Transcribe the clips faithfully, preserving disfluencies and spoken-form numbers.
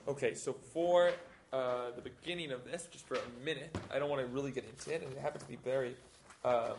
Okay, so for uh, the beginning of this, just for a minute, I don't want to really get into it, and it happens to be very um,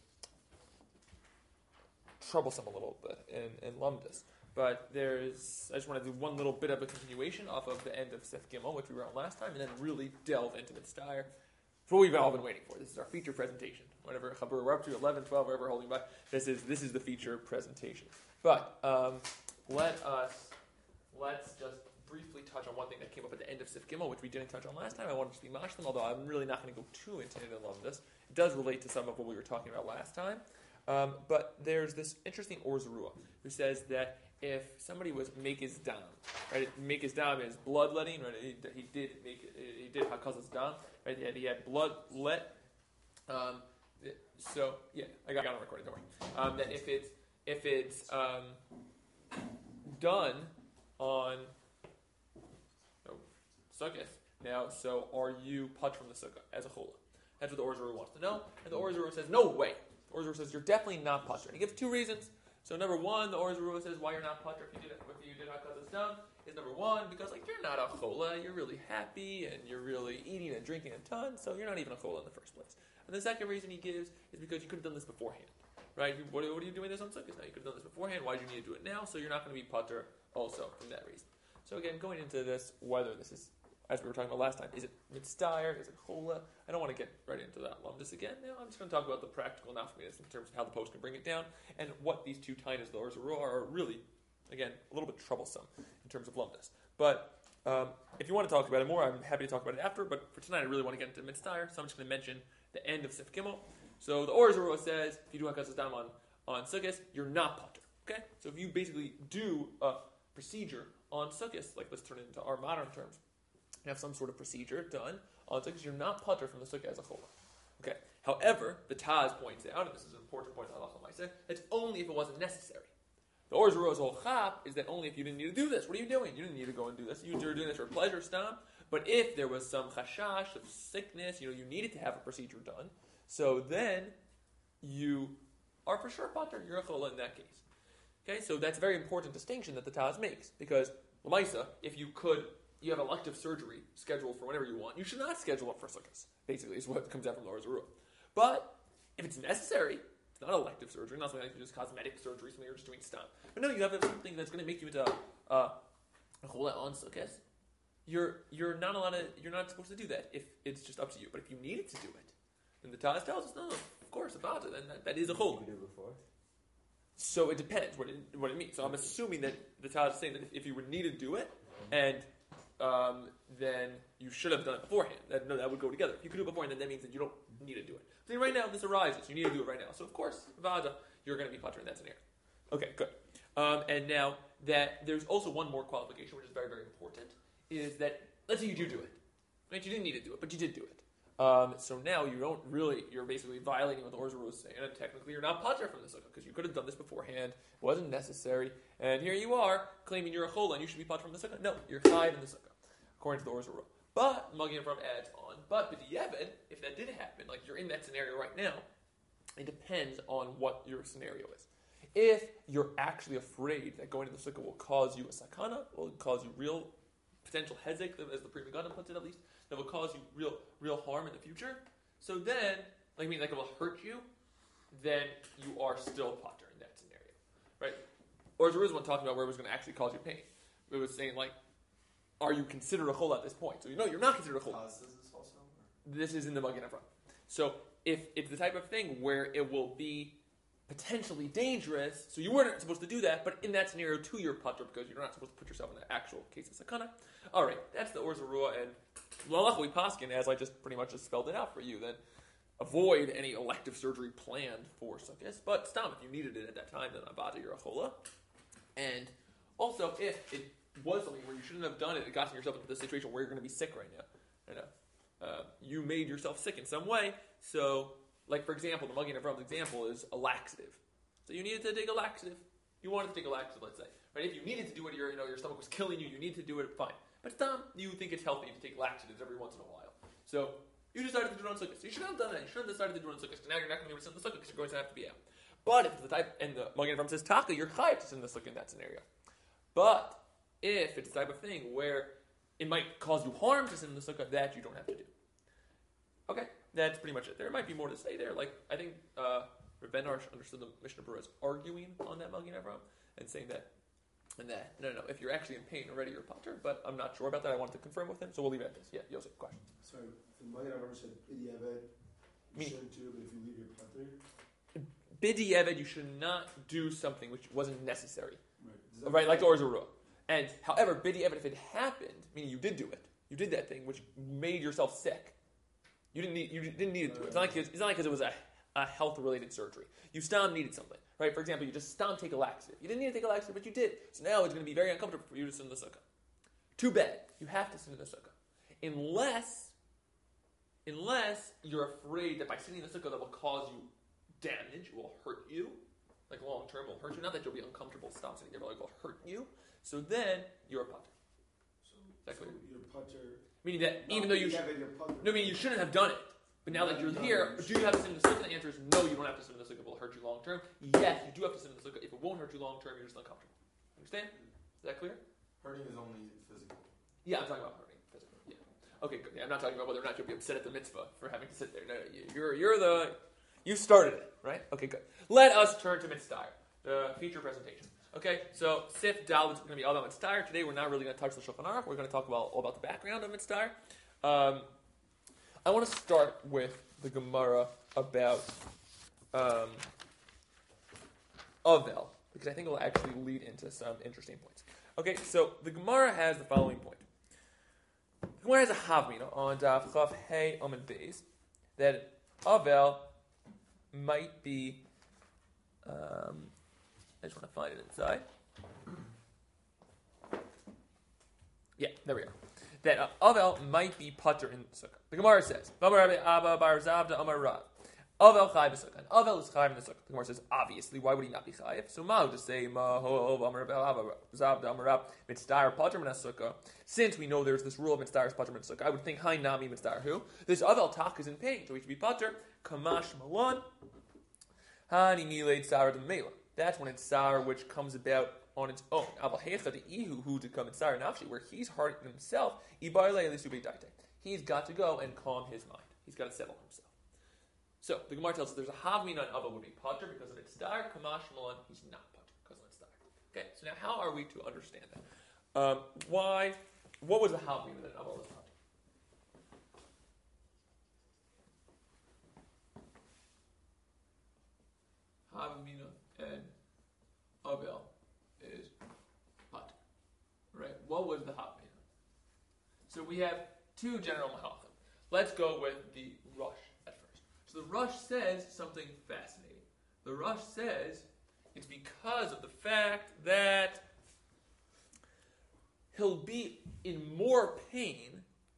troublesome a little bit in, in Lumdus. But there's, I just want to do one little bit of a continuation off of the end of Sif Gimel, which we were on last time, and then really delve into Mitzvah. For what we've all been waiting for. This is our feature presentation. Whatever we're up to, eleven, twelve, wherever we're holding by, this is this is the feature presentation. But um, let us let's just briefly touch on one thing that came up at the end of Sif Gimel, which we didn't touch on last time. I wanted to be mash them, although I'm really not going to go too into it in this. It does relate to some of what we were talking about last time. Um, but there's this interesting Or Zarua who says that if somebody was Mekes Dam, right? Mekes Dam is bloodletting, right? He, he did make he did Hakazas Dam, right? He had, he had blood let. Um, so yeah, I got, I got it recorded. Don't worry. Um, that if it's if it's um, done on oh, Sukkot now, so are you put from the Sukkah as a chola? That's what the Or Zarua wants to know, and the Or Zarua says no way. The Or Zarua says you're definitely not putter. And he gives two reasons. So number one, the Or Zarua says why you're not putter if you did if you did Hakazas Dam is number one because like you're not a chola, you're really happy and you're really eating and drinking a ton, so you're not even a chola in the first place. And the second reason he gives is because you could have done this beforehand, right? You, what, what are you doing this on Sukkot now? You could have done this beforehand. Why do you need to do it now? So you're not going to be putter also from that reason. So again, going into this, whether this is as we were talking about last time, is it mitzdayer? Is it chola? I don't want to get right into that lumdus again. Now I'm just going to talk about the practical nafkamis in terms of how the post can bring it down and what these two tainas, the Or Zarua, are really, again, a little bit troublesome in terms of lumdus. But um, if you want to talk about it more, I'm happy to talk about it after. But for tonight, I really want to get into mitzdayer, so I'm just going to mention the end of Sif Gimel. So the Or Zarua says if you do Hakazas Dam on on Sukkot, you're not putter. Okay, so if you basically do a procedure on Sukkot, like let's turn it into our modern terms. You have some sort of procedure done on Sukkot, you're not putter from the Sukkah as a chola. Okay. However, the Taz points out, and this is an important point in Halacha Maaseh, it's only if it wasn't necessary. The Or Zarua's whole chap is that only if you didn't need to do this. What are you doing? You didn't need to go and do this. You were doing this for pleasure, stam. But if there was some chashash of sickness, you know, you needed to have a procedure done, so then you are for sure putter. You're a chola in that case. Okay, so that's a very important distinction that the Taz makes because L'maisa, if you could. You have elective surgery scheduled for whenever you want. You should not schedule it for Sukkot, basically, is what comes out from the Or Zarua. But if it's necessary, it's not elective surgery, not something like just cosmetic surgery, something you're just doing stuff. But no, you have something that's going to make you into uh, a chola on Sukkot. You're you're not allowed to. You're not supposed to do that if it's just up to you. But if you needed to do it, then the Taz tells us, no, no, of course, about it, then that, that is a chola. Did you do it before? So it depends what it, what it means. So I'm assuming that the Taz is saying that if, if you would need to do it, and Um, then you should have done it beforehand. That, no, that would go together. If you could do it beforehand, then that means that you don't need to do it. So right now, this arises. You need to do it right now. So of course, Vada, you're going to be putter in that scenario. Okay, good. Um, and now that there's also one more qualification, which is very, very important, is that let's say you do do it. Right? You didn't need to do it, but you did do it. Um, so now you don't really, you're basically violating what the Or Zarua was saying, and technically you're not putter from the Sukkah, because you could have done this beforehand, it wasn't necessary, and here you are, claiming you're a chola, and you should be putter from the Sukkah. No, you're chayiv in the Sukkah, according to the Or Zarua. But, Magen from adds on, but b'diavad, if that did happen, like you're in that scenario right now, it depends on what your scenario is. If you're actually afraid that going to the Sukkah will cause you a sakana, will cause you real potential hezek, as the Pri Megadim puts it at least, that will cause you real real harm in the future. So then, like I mean, like it will hurt you. Then you are still putter in that scenario, right? Or there is one talking about where it was going to actually cause you pain. It was saying like, are you considered a chola at this point? So you know you're not considered a chola. Uh, is this also? Or? This is in the Magen Avraham. So if it's the type of thing where it will be potentially dangerous, so you weren't supposed to do that, but in that scenario too, you're putter because you're not supposed to put yourself in the actual case of sakana. All right, that's the Or Zarua, and L'Halach we paskin, as I just pretty much just spelled it out for you, then avoid any elective surgery planned for Sukkot. But stam, if you needed it at that time, then abada, you're a chola. And also, if it was something where you shouldn't have done it, it got yourself into the situation where you're going to be sick right now. You know, uh, you made yourself sick in some way, so. Like, for example, the Magen Avraham's example is a laxative. So you needed to take a laxative. You wanted to take a laxative, let's say. Right? If you needed to do it, your, you know, your stomach was killing you, you need to do it, fine. But Tom, you think it's healthy to take laxatives every once in a while. So you decided to do it on Sukkot. So you should have done that. You should have decided to do it on Sukkot. So now you're not going to be able to sit in the Sukkot because you're going to have to be out. But if it's the type, and the Magen Avraham says taka, you're chayav to sit in the Sukkot in that scenario. But if it's the type of thing where it might cause you harm to sit in the sukkah, that you don't have to do. Okay, that's pretty much it. There might be more to say there. Like, I think uh, Rebbe Arsh understood the Mishnah Berurah as arguing on that Magen Avraham and saying that, and that, no, no, no, if you're actually in pain already, you're potter, but I'm not sure about that. I wanted to confirm with him, so we'll leave it at this. Yeah, Yosef, question. Sorry, the Magen Avraham said, B'diavad, you Me. shouldn't do, but if you leave your potter. B'diavad, you should not do something which wasn't necessary. Right, Right, like the Orzurua. And, however, b'diavad, if it happened, meaning you did do it, you did that thing which made yourself sick, you didn't need, you didn't need to do it. It's not like it's, it's not because it was a, a health-related surgery. You stam needed something, right? For example, you just stam take a laxative. You didn't need to take a laxative, but you did. So now it's going to be very uncomfortable for you to sit in the sukkah. Too bad. You have to sit in the sukkah. Unless, unless you're afraid that by sitting in the sukkah that will cause you damage, it will hurt you, like long term will hurt you. Not that you'll be uncomfortable stop sitting there, but like it will hurt you. So then you're a potter. So, That so clear? your putter. Meaning that even though you sh- B'diavad, your putter. no, I mean you shouldn't have done it. But now that you're here, do you have to sit in the sukkah? The answer is no, you don't have to sit in the sukkah. It will hurt you long term. Yes, you do have to sit in the sukkah. If it won't hurt you long term, you're just uncomfortable. Understand? Is that clear? Hurting is only physical. Yeah, I'm talking about hurting physically. Yeah. Okay, good. Yeah, I'm not talking about whether or not you'll be upset at the mitzvah for having to sit there. No, you- you're you're the you started it, right? Okay, good. Let us turn to Mitzvah, the feature presentation. Okay, so Sif Dal is going to be all about Mitzvah. Today we're not really going to touch the Shulchan Aruch. We're going to talk about all about the background of Mitzvah. Um, I want to start with the Gemara about um, Avel, because I think it will actually lead into some interesting points. Okay, so the Gemara has the following point. The Gemara has a Havmina on Daf Chav Hey Amud Beis that Avel might be. Um, I just want to find it inside. Yeah, there we are. That uh, Avel might be putter in the sukkah. The Gemara says, "V'amar Abba Bar Zavda Amar Rav, Avel chayv b'sukkah." Avel is chayv in the sukkah. The Gemara says, obviously, why would he not be chayv? So Ma'u to say Ma'ho Amar Abba Zavda Amar Rav Mitzdayer putter in a sukkah. Since we know there's this rule of Mitzdayer putter in a sukkah, I would think Hai Nami Mitzdayer who this Avel tak is in pain, so he should be putter. Kamash Malon Hani Milei Tzara D'Mela. That's when it's sour, which comes about on its own. Where he's hurting himself, he's got to go and calm his mind. He's got to settle himself. So the Gemara tells us there's a havmin on Ava would be potter because of its star. Kamash Malan, he's not potter because of its star. Okay, so now how are we to understand that? Um, why? What was the havmin that Ava was potter? Havmina and Avel is potter. Right? What was the havmina? So we have two general mahalchim. Let's go with the Rush at first. So the Rush says something fascinating. The Rush says it's because of the fact that he'll be in more pain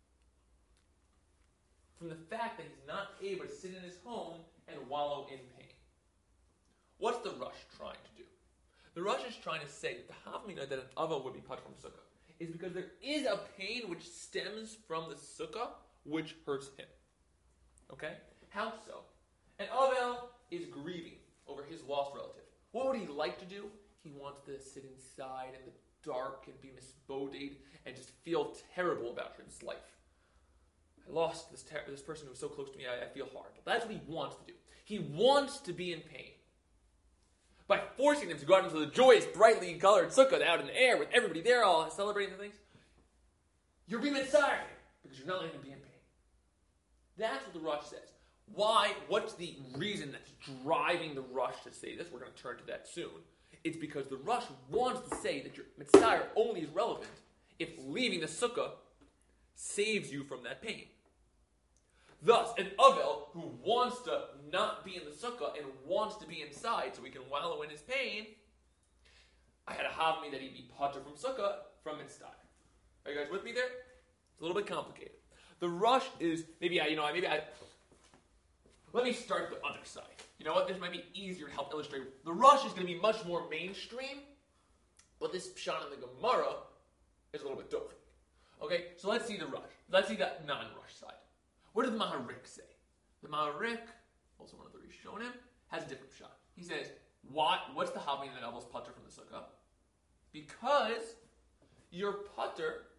from the fact that he's not able to sit in his home and wallow in pain. What's the Rush trying to do? The Rush is trying to say that the havmina that an Ava would be put from sukkah is because there is a pain which stems from the sukkah which hurts him. Okay? How so? And Avel is grieving over his lost relative. What would he like to do? He wants to sit inside in the dark and be misboded and just feel terrible about his life. I lost this ter- this person who was so close to me, I, I feel horrible. That's what he wants to do. He wants to be in pain. By forcing them to go out into the joyous, brightly colored sukkah out in the air with everybody there all celebrating the things, you're being mitzvah because you're not letting them be in pain. That's what the Rush says. Why? What's the reason that's driving the Rush to say this? We're going to turn to that soon. It's because the Rush wants to say that your mitzvah only is relevant if leaving the sukkah saves you from that pain. Thus, an Avel who wants to not be in the sukkah and wants to be inside so he can wallow in his pain, I had to have me that he'd be potter from sukkah from mitzvah. Are you guys with me there? It's a little bit complicated. The Rush is, maybe I, you know, maybe I, let me start the other side. You know what, this might be easier to help illustrate. The Rush is going to be much more mainstream, but this pshat in the Gemara is a little bit dope. Okay, so let's see the Rush. Let's see that non-Rush side. What does the Maharik say? The Maharik, also one of the Rishonim, has a different shot. He says, what, what's the havmina that Avel's putter from the sukkah? Because your putter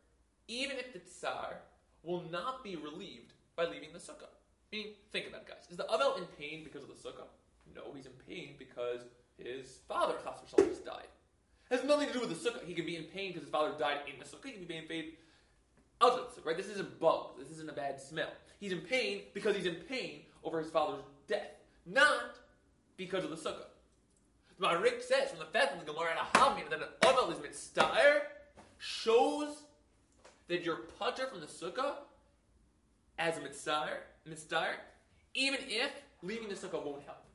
even if the tsar will not be relieved by leaving the sukkah. Meaning, think about it, guys. Is the Avel in pain because of the sukkah? No, he's in pain because his father, Chas v'shalom, just died. It has nothing to do with the sukkah. He can be in pain because his father died in the sukkah. He can be in pain outside the sukkah, right? This isn't bug. This isn't a bad smell. He's in pain because he's in pain over his father's death, not because of the sukkah. The Maharik says from the fact that the Gemara and a Havmina that an Avel is mitzdair shows that you're putter from the sukkah as a mitzdair, mitzdair, even if leaving the sukkah won't help.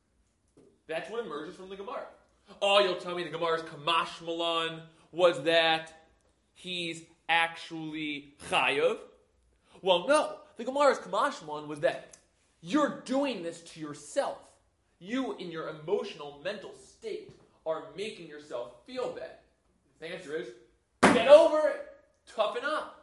That's what emerges from the Gemara. Oh, you'll tell me the Gemara's Kamash Malan was that he's actually chayav. Well, no. The Gemara's Kamash Malan was that you're doing this to yourself. You, in your emotional, mental state, are making yourself feel bad. The answer is, get over it. Toughen up.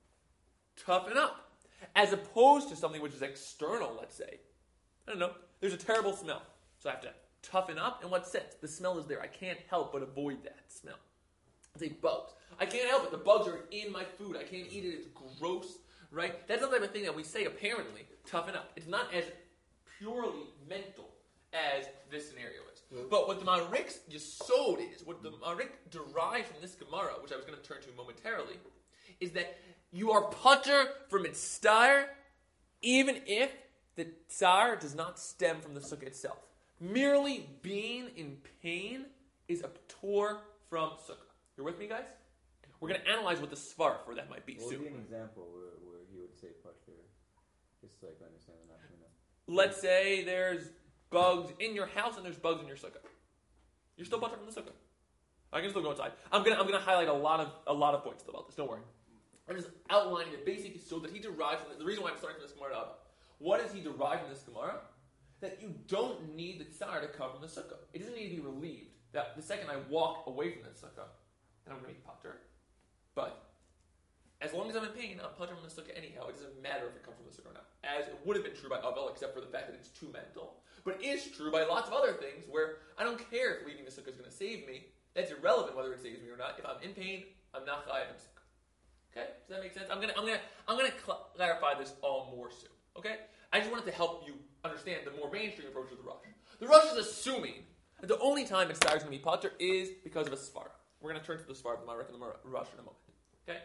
Toughen up. As opposed to something which is external, let's say. I don't know. There's a terrible smell. So I have to toughen up. In what sense? The smell is there. I can't help but avoid that smell. Say bugs. I can't help it. The bugs are in my food. I can't eat it. It's gross. Right? That's the type of thing that we say, apparently, toughen up. It's not as purely mental as this scenario is. Mm-hmm. But what the Maharik's Yesod is, what the Maharik derives from this Gemara, which I was going to turn to momentarily, is that you are putter from its star, even if the tsar does not stem from the sukkah itself. Merely being in pain is a ptor from sukkah. You're with me, guys? We're going to analyze what the svar for that might be What soon. would be an example where, where he would say putter? Just so I can understand the nafkamina. Let's say there's bugs in your house and there's bugs in your sukkah. You're still putter from the sukkah. I can still go inside. I'm gonna I'm gonna highlight a lot of a lot of points about this. Don't worry. I'm just outlining the basic so that he derives from the, the reason why I'm starting from this Gemara out. What does he derive from this Gemara? That you don't need the tsar to come from the sukkah. It doesn't need to be relieved. That the second I walk away from the sukkah, then I'm going to be putter. But as long as I'm in pain, I'm putter from the sukkah anyhow. It doesn't matter if it comes from the sukkah or not. As it would have been true by Avel, except for the fact that it's too mental. But it is true by lots of other things where I don't care if leaving the sukkah is going to save me. That's irrelevant whether it saves me or not. If I'm in pain, I'm not chayav in sukkah. Okay, does that make sense? I'm gonna, I'm gonna, I'm gonna cl- clarify this all more soon. Okay, I just wanted to help you understand the more mainstream approach of the Rush. The Rush is assuming that the only time a star is going to be putter is because of a svara. We're going to turn to the svara of the Maharik and the Rush in a moment. Okay,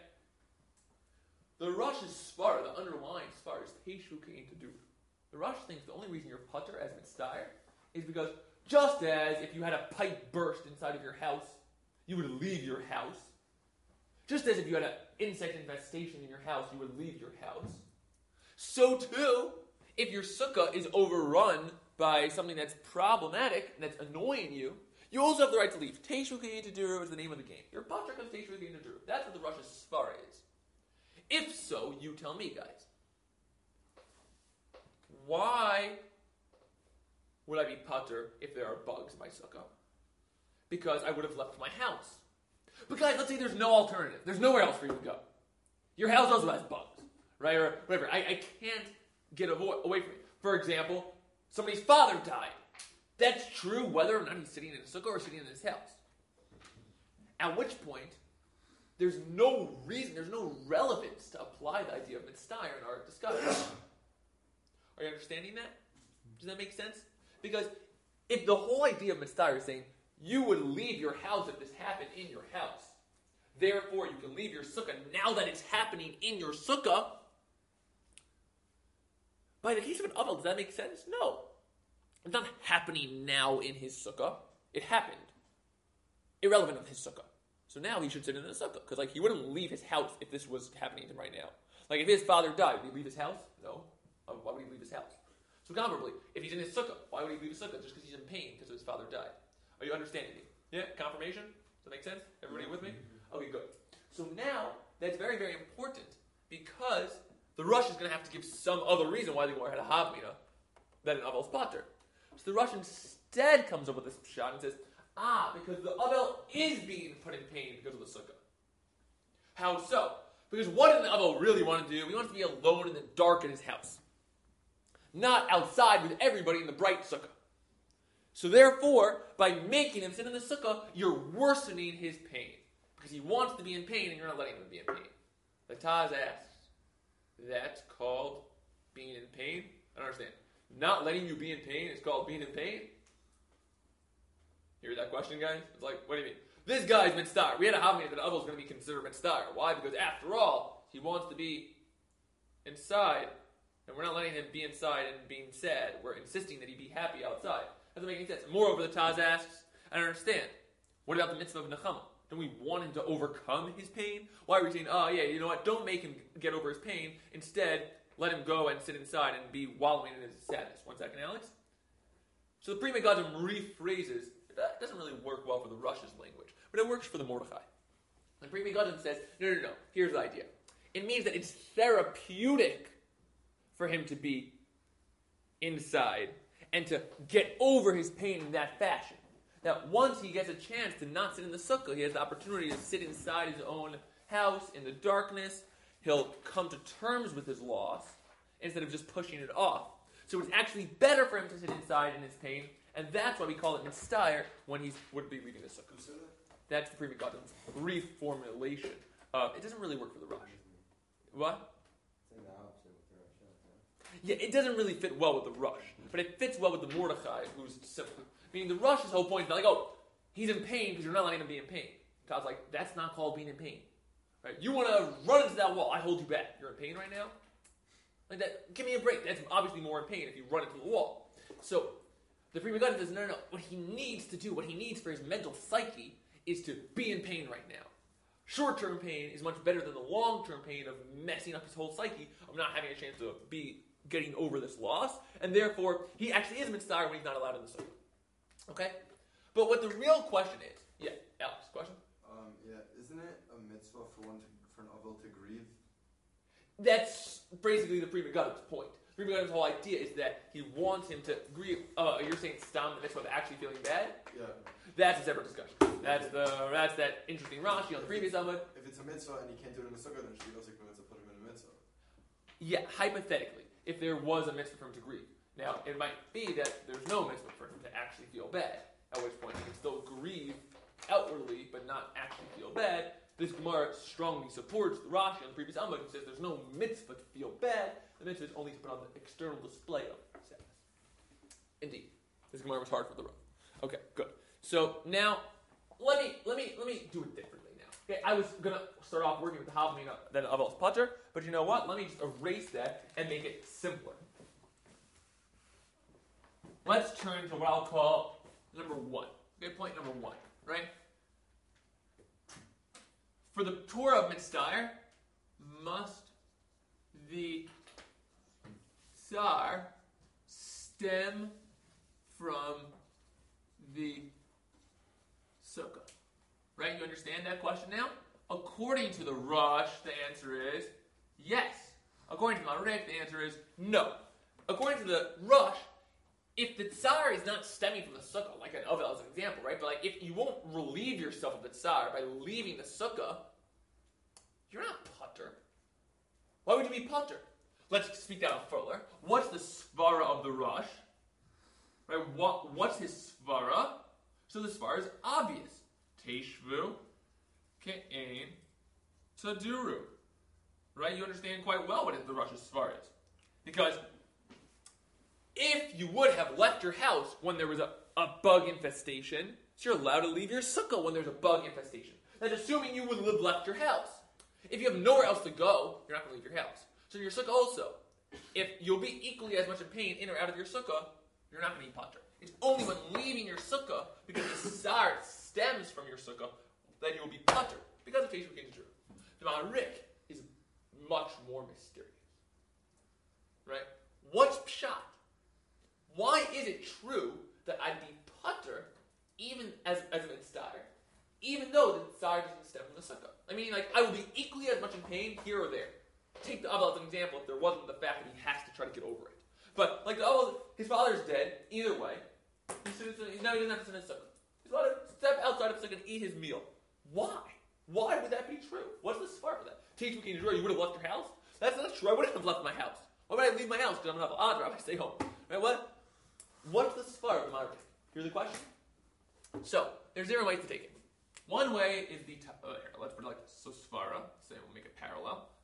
the Rush's svara, the underlying svara, is teishu kein to do. The Rush thinks the only reason you're putter as mitzdair is because just as if you had a pipe burst inside of your house, you would leave your house. Just as if you had an insect infestation in your house, you would leave your house. So too, if your sukkah is overrun by something that's problematic and that's annoying you, you also have the right to leave. Teishu kein taduru is the name of the game. Your putter comes teishu kein taduru. That's what the Rush's svara is. If so, you tell me, guys. Why would I be putter if there are bugs in my sukkah? Because I would have left my house. But guys, let's say there's no alternative. There's nowhere else for you to go. Your house also has bugs, right? Or whatever. I, I can't get avo- away from it. For example, somebody's father died. That's true whether or not he's sitting in a sukkah or sitting in his house. At which point, there's no reason, there's no relevance to apply the idea of mitzdair in our discussion. Are you understanding that? Does that make sense? Because if the whole idea of mitzdair is saying, you would leave your house if this happened in your house. Therefore, you can leave your sukkah now that it's happening in your sukkah. By the case of an Avel, does that make sense? No. It's not happening now in his sukkah. It happened. Irrelevant of his sukkah. So now he should sit in the sukkah. Because like, he wouldn't leave his house if this was happening to him right now. Like if his father died, would he leave his house? No. Why would he leave his house? So comparably, if he's in his sukkah, why would he leave his sukkah? Just because he's in pain because his father died. Are you understanding me? Yeah? Confirmation? Does that make sense? Everybody with me? Okay, good. So now, that's very, very important because the Rush is going to have to give some other reason why the Gemara had a Havmina than an Avel's Pater. So the Rush instead comes up with this shot and says, ah, because the Avel is being put in pain because of the sukkah. How so? Because what did the Avel really want to do? He wants to be alone in the dark in his house. Not outside with everybody in the bright sukkah. So therefore, by making him sit in the sukkah, you're worsening his pain. Because he wants to be in pain and you're not letting him be in pain. Taz asks, that's called being in pain? I don't understand. Not letting you be in pain is called being in pain? Hear that question, guys? It's like, what do you mean? This guy's mitzvah. We had a havamina that Avel is going to be considered mitzvah. Why? Because after all, he wants to be inside, and we're not letting him be inside and being sad. We're insisting that he be happy outside. Doesn't make any sense. Moreover, the Taz asks, I don't understand. What about the mitzvah of Nechama? Don't we want him to overcome his pain? Why are we saying, oh yeah, you know what, don't make him get over his pain. Instead, let him go and sit inside and be wallowing in his sadness. One second, Alex. So the Pri Megadim rephrases, that doesn't really work well for the Rush's language, but it works for the Mordechai. And Pri Megadim says, no, no, no, here's the idea. It means that it's therapeutic for him to be inside and to get over his pain in that fashion. That once he gets a chance to not sit in the sukkah, he has the opportunity to sit inside his own house in the darkness. He'll come to terms with his loss instead of just pushing it off. So it's actually better for him to sit inside in his pain, and that's why we call it mitzvah when he would be leaving the sukkah. That's the Pri Megadim's reformulation. Uh, it doesn't really work for the Rush. What? Yeah, it doesn't really fit well with the Rush, but it fits well with the Mordechai, who's simple. Meaning the Rush's whole point is not like, oh, he's in pain because you're not letting him be in pain. God's like, that's not called being in pain. Right? You want to run into that wall, I hold you back. You're in pain right now? Like that, give me a break. That's obviously more in pain if you run into the wall. So the Pri Megadim says, no, no, no. What he needs to do, what he needs for his mental psyche is to be in pain right now. Short-term pain is much better than the long-term pain of messing up his whole psyche, of not having a chance to be getting over this loss, and therefore he actually is mitzvah when he's not allowed in the sukkah. Okay? But what the real question is, yeah, Alex, question? Um, yeah, isn't it a mitzvah for one to, for an Avel to grieve? That's basically the Pri Megadim's point. Pri Megadim's whole idea is that he wants him to grieve. Uh, you're saying stam the mitzvah of actually feeling bad? Yeah. That's a separate discussion. That's the that's that interesting Rashi on the previous Amud. If it's a mitzvah and he can't do it in the sukkah, then should also put him in a mitzvah. Yeah, hypothetically, if there was a mitzvah for him to grieve. Now, it might be that there's no mitzvah for him to actually feel bad, at which point he can still grieve outwardly, but not actually feel bad. This Gemara strongly supports the Rashi on the previous Amud, who says there's no mitzvah to feel bad. The mitzvah is only to put on the external display of sadness. Indeed, this Gemara was hard for the rough. Okay, good. So now, let me let me let me do it differently now. Okay, I was gonna start off working with the Havamina, then Avel's Pater, but you know what? Let me just erase that and make it simpler. Let's turn to what I'll call number one. Okay, point number one, right? For the Torah of Mitzvah, must the Tsar stem from the Sukkah? Right? You understand that question now? According to the Rush, the answer is yes. According to the Marik, the answer is no. According to the Rush, if the Tsar is not stemming from the Sukkah, like an Avel as an example, right? But like if you won't relieve yourself of the Tsar by leaving the Sukkah, you're not Pater. Why would you be Pater? Let's speak that out further. What's the Svara of the Rush? Right? What, what's his Svara? So the Svara is obvious. Teshvu Ke'ein Taduru. Right? You understand quite well what the Rush's Svara is. Because if you would have left your house when there was a, a bug infestation, so you're allowed to leave your sukkah when there's a bug infestation. That's assuming you would have left your house. If you have nowhere else to go, you're not going to leave your house. So your sukkah also, if you'll be equally as much in pain in or out of your sukkah, you're not going to be Pater. It's only when leaving your sukkah, because the Tsar stems from your sukkah, that you will be Pater, because of Teshuvah Ke'ein Taduru. The Maharik is much more mysterious. Right? What's Pshat? Why is it true that I'd be Pater even as, as a mitzvah, even though the Tsar doesn't stem from the sukkah? I mean, like, I would be equally as much in pain here or there. Take the Avel as an example if there wasn't the fact that he has to try to get over it. But, like, the Avel, his father's dead, either way. He sits, now he doesn't have to sit in his sukkah. His father step outside of the sukkah and eat his meal. Why? Why would that be true? What's the spark for that? Teshuvah Ke'ein Taduru, you would have left your house? That's not true. I wouldn't have left my house. Why would I leave my house? Because I'm not Adra. I stay home. Right? What? What's the svar of the Maharik? Here's the question. So, there's zero ways to take it. One way is the, t- uh, here, let's put it like this. So, svara, say we'll make it parallel. So,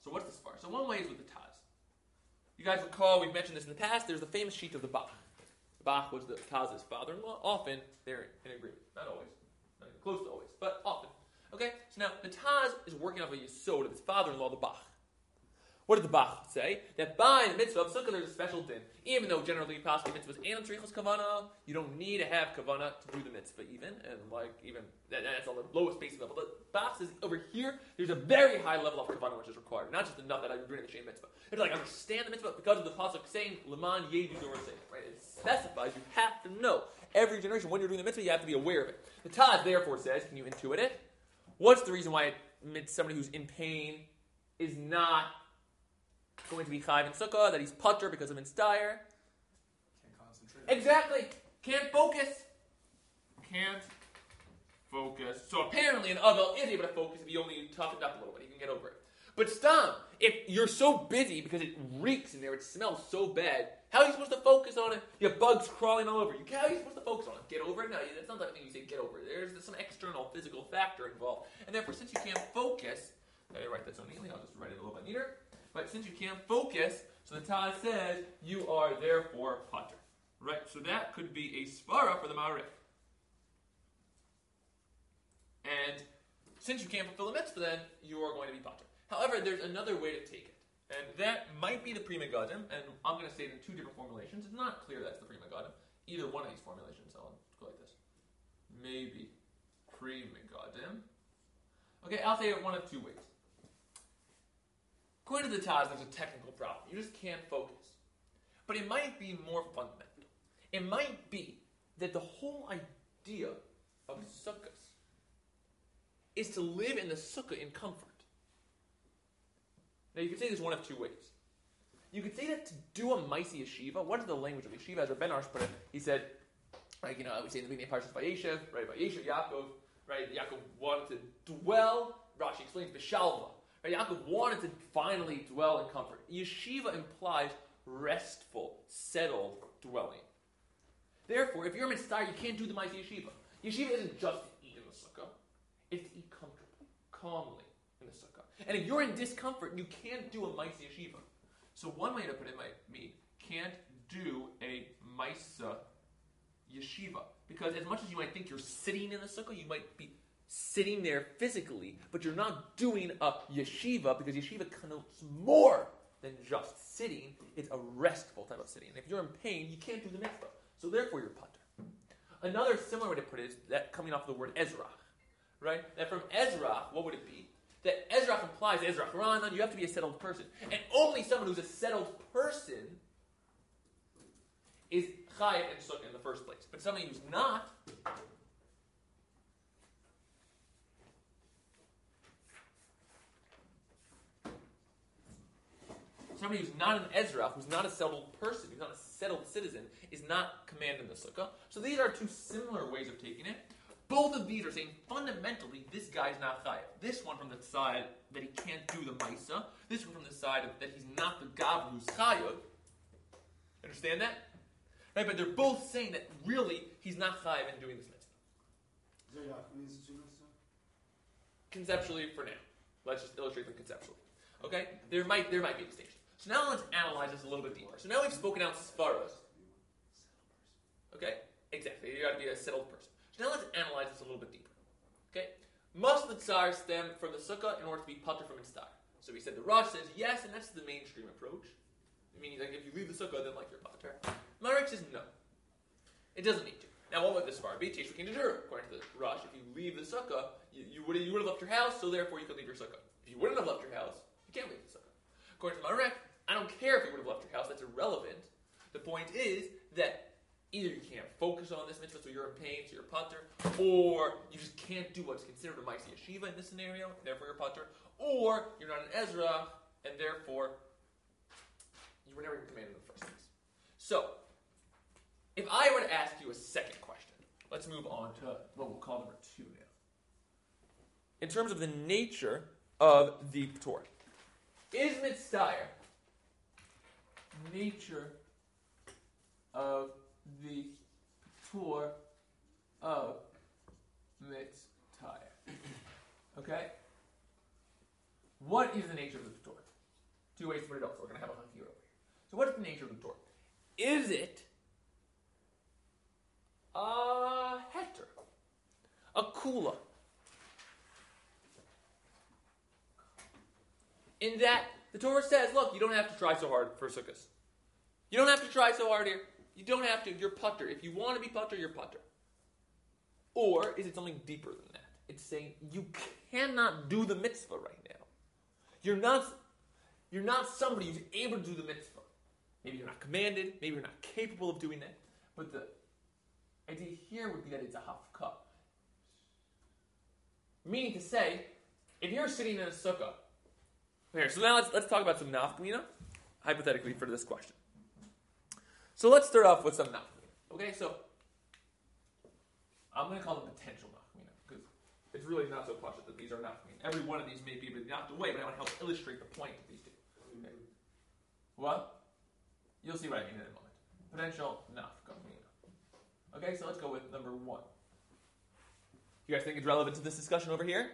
So what's the svar? So one way is with the Taz. You guys recall, we've mentioned this in the past, there's the famous sheet of the Bach. The Bach was the Taz's father-in-law. Often, they're in agreement. Not always. Not even close to always, but often. Okay? So now, the Taz is working off a yesod of his father-in-law, the Bach. What did the Bach say? That by the mitzvah of sukkah, there's a special din. Even though generally possibly mitzvahs and tzrichos kavana, you don't need to have kavana to do the mitzvah even. And like, even, that, that's on the lowest basic level. But Bach says over here, there's a very high level of kavana which is required. Not just enough that I'm doing the same mitzvah. You have to like understand the mitzvah because of the pasuk saying, Leman yedu doraseh. Right? It specifies you have to know. Every generation, when you're doing the mitzvah, you have to be aware of it. The Taz therefore says, can you intuit it? What's the reason why it, somebody who's in pain is not going to be chayv in sukkah, that he's putter because of mitzvah? Can't concentrate. Exactly. Can't focus. Can't focus. So apparently an Avel is able to focus if you only tough it up a little bit. He can get over it. But Stam, if you're so busy because it reeks in there, it smells so bad, how are you supposed to focus on it? You have bugs crawling all over you. How are you supposed to focus on it? Get over it? No, that's not the thing you say get over it. There's some external physical factor involved. And therefore, since you can't focus, I write that so neatly, I'll just write it a little bit neater. But since you can't focus, so the Taz says, you are therefore pater. Right? So that could be a svara for the Ma'arif. And since you can't fulfill the mitzvah, then you are going to be pater. However, there's another way to take it. And that might be the Pri Megadim, and I'm going to say it in two different formulations. It's not clear that's the Pri Megadim. Either one of these formulations, I'll go like this. Maybe Pri Megadim. Okay, I'll say it one of two ways. According to the Taz, there's a technical problem. You just can't focus. But it might be more fundamental. It might be that the whole idea of sukkahs is to live in the sukkah in comfort. Now you could say this one of two ways. You could say that to do a Maisi Yeshiva, what is the language of Yeshiva? As Ben Arsh put it, he said, like, you know, we say in the beginning of Parshas Vayeshev, right, Vayeshev Yaakov, right, Yaakov wanted to dwell, Rashi explains, B'shalva. Right, Yaakov wanted to finally dwell in comfort. Yeshiva implies restful, settled dwelling. Therefore, if you're a mitzvah, you can't do the Maisi Yeshiva. Yeshiva isn't just to eat in the sukkah. It's to eat comfortably, calmly in the sukkah. And if you're in discomfort, you can't do a Maisi Yeshiva. So one way to put it might be, can't do a Maisa Yeshiva. Because as much as you might think you're sitting in the sukkah, you might be sitting there physically, but you're not doing a yeshiva, because yeshiva connotes more than just sitting. It's a restful type of sitting. And if you're in pain, you can't do the mitzvah. So therefore you're pater. Another similar way to put it is that coming off the word Ezra. Right? That from Ezra, what would it be? That Ezra implies Ezra Haran, you have to be a settled person. And only someone who's a settled person is chayiv and sukkah in the first place. But somebody who's not, somebody who's not an Ezra, who's not a settled person, who's not a settled citizen, is not commanded in the sukkah. So these are two similar ways of taking it. Both of these are saying fundamentally this guy's not chayav. This one from the side that he can't do the maisa. This one from the side of, that he's not the gavra who's chayav. Understand that? Right, but they're both saying that really he's not chayav in doing this mitzvah. Is there Yaakov needs to do this? Conceptually, for now, let's just illustrate them conceptually. Okay, there might there might be a distinction. So now let's analyze this a little bit deeper. So now we've spoken out svaros. Okay, exactly. You got to be a settled person. So now let's analyze this a little bit deeper. Okay, most of the tsar stem from the sukkah in order to be pater from its star. So we said the Rosh says yes, and that's the mainstream approach. Meaning, like, if you leave the sukkah, then like you're pater. Marek says no. It doesn't need to. Now, what would this far be? According to the Rosh, if you leave the sukkah, you, you would you would have left your house, so therefore you could leave your sukkah. If you wouldn't have left your house, you can't leave the sukkah. According to Marek, I don't care if you would have left your house. That's irrelevant. The point is that either you can't focus on this mitzvah, so you're in pain, so you're pater, or you just can't do what's considered a Maisi Yeshiva in this scenario, therefore you're pater, or you're not an Ezra, and therefore you were never even commanded in the first place. So, if I were to ask you a second question, let's move on to what we'll call number two now. In terms of the nature of the Torah, is mitzvah nature of the Torah of mitzvah? Okay? What is the nature of the Torah? two ways to put it up. So we're going to have a here over here. So what is the nature of the Torah? Is it a heter, a kula? In that the Torah says, look, you don't have to try so hard for sukkahs. You don't have to try so hard here. You don't have to. You're putter. If you want to be putter, you're putter. Or is it something deeper than that? It's saying you cannot do the mitzvah right now. You're not, you're not somebody who's able to do the mitzvah. Maybe you're not commanded. Maybe you're not capable of doing that. But the idea here would be that it's a hafka. Meaning to say, if you're sitting in a sukkah, here, so now let's let's talk about some nafkamina, hypothetically for this question. So let's start off with some nafkamina. Okay, so I'm going to call them potential nafkamina because it's really not so pashut that these are nafkamina. Every one of these may be knocked away, but I want to help illustrate the point of these two. Okay. What? You'll see what I mean in a moment. Potential nafkamina. Okay, so let's go with number one. You guys think it's relevant to this discussion over here?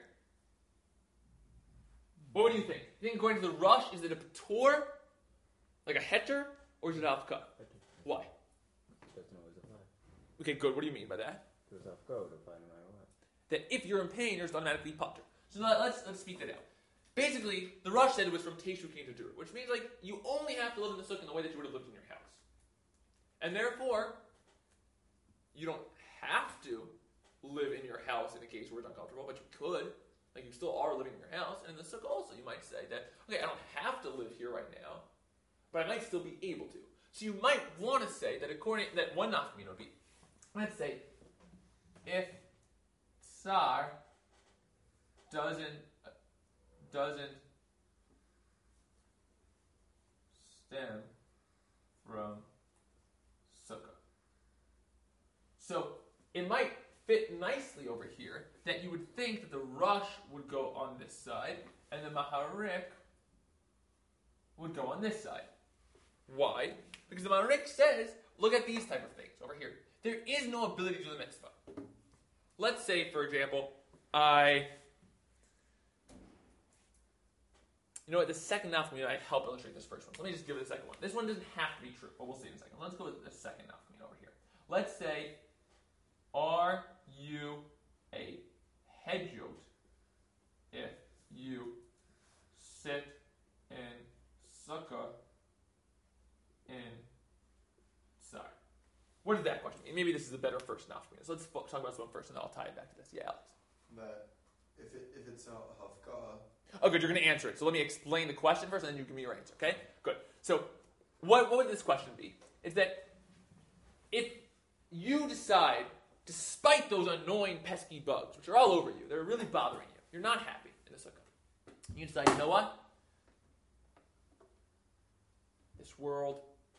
What do you think? You think according to the Rush, is it a patur, like a heter, or is it hafka? Why? Doesn't always apply. Okay, good. What do you mean by that? Because hafka would apply no matter what. That if you're in pain, you're just automatically patur. So let, let's let's speak that out. Basically, the Rush said it was from teshukin to dur, which means like you only have to live in the sukkah in the way that you would have lived in your house, and therefore you don't have to live in your house in a case where it's uncomfortable, but you could. Like you still are living in your house, and in the sukkah also, you might say that, okay, I don't have to live here right now, but I might still be able to. So you might want to say that according that one nafkamina would be, let's say, if tsar doesn't doesn't stem from sukkah, so it might fit nicely over here that you would think that the Rush would go on this side and the Maharik would go on this side. Why? Because the Maharik says, look at these type of things over here. There is no ability to do the mitzvah. Let's say, for example, I... You know what, the second nafkamina, I help illustrate this first one. Let me just give it the second one. This one doesn't have to be true, but we'll see in a second. Let's go with the second nafkamina over here. Let's say, are you a hedjot if you sit in sukkah in tsar? What does that question mean? Maybe this is a better first nafkamina. So let's talk about this one first, and then I'll tie it back to this. Yeah, Alex. That if it, if it's a hafka. Oh, good. You're going to answer it. So let me explain the question first, and then you give me your answer. Okay? Good. So what what would this question be? Is that if you decide, despite those annoying, pesky bugs, which are all over you, they're really bothering you, you're not happy in the sukkah. You decide, you know what? This world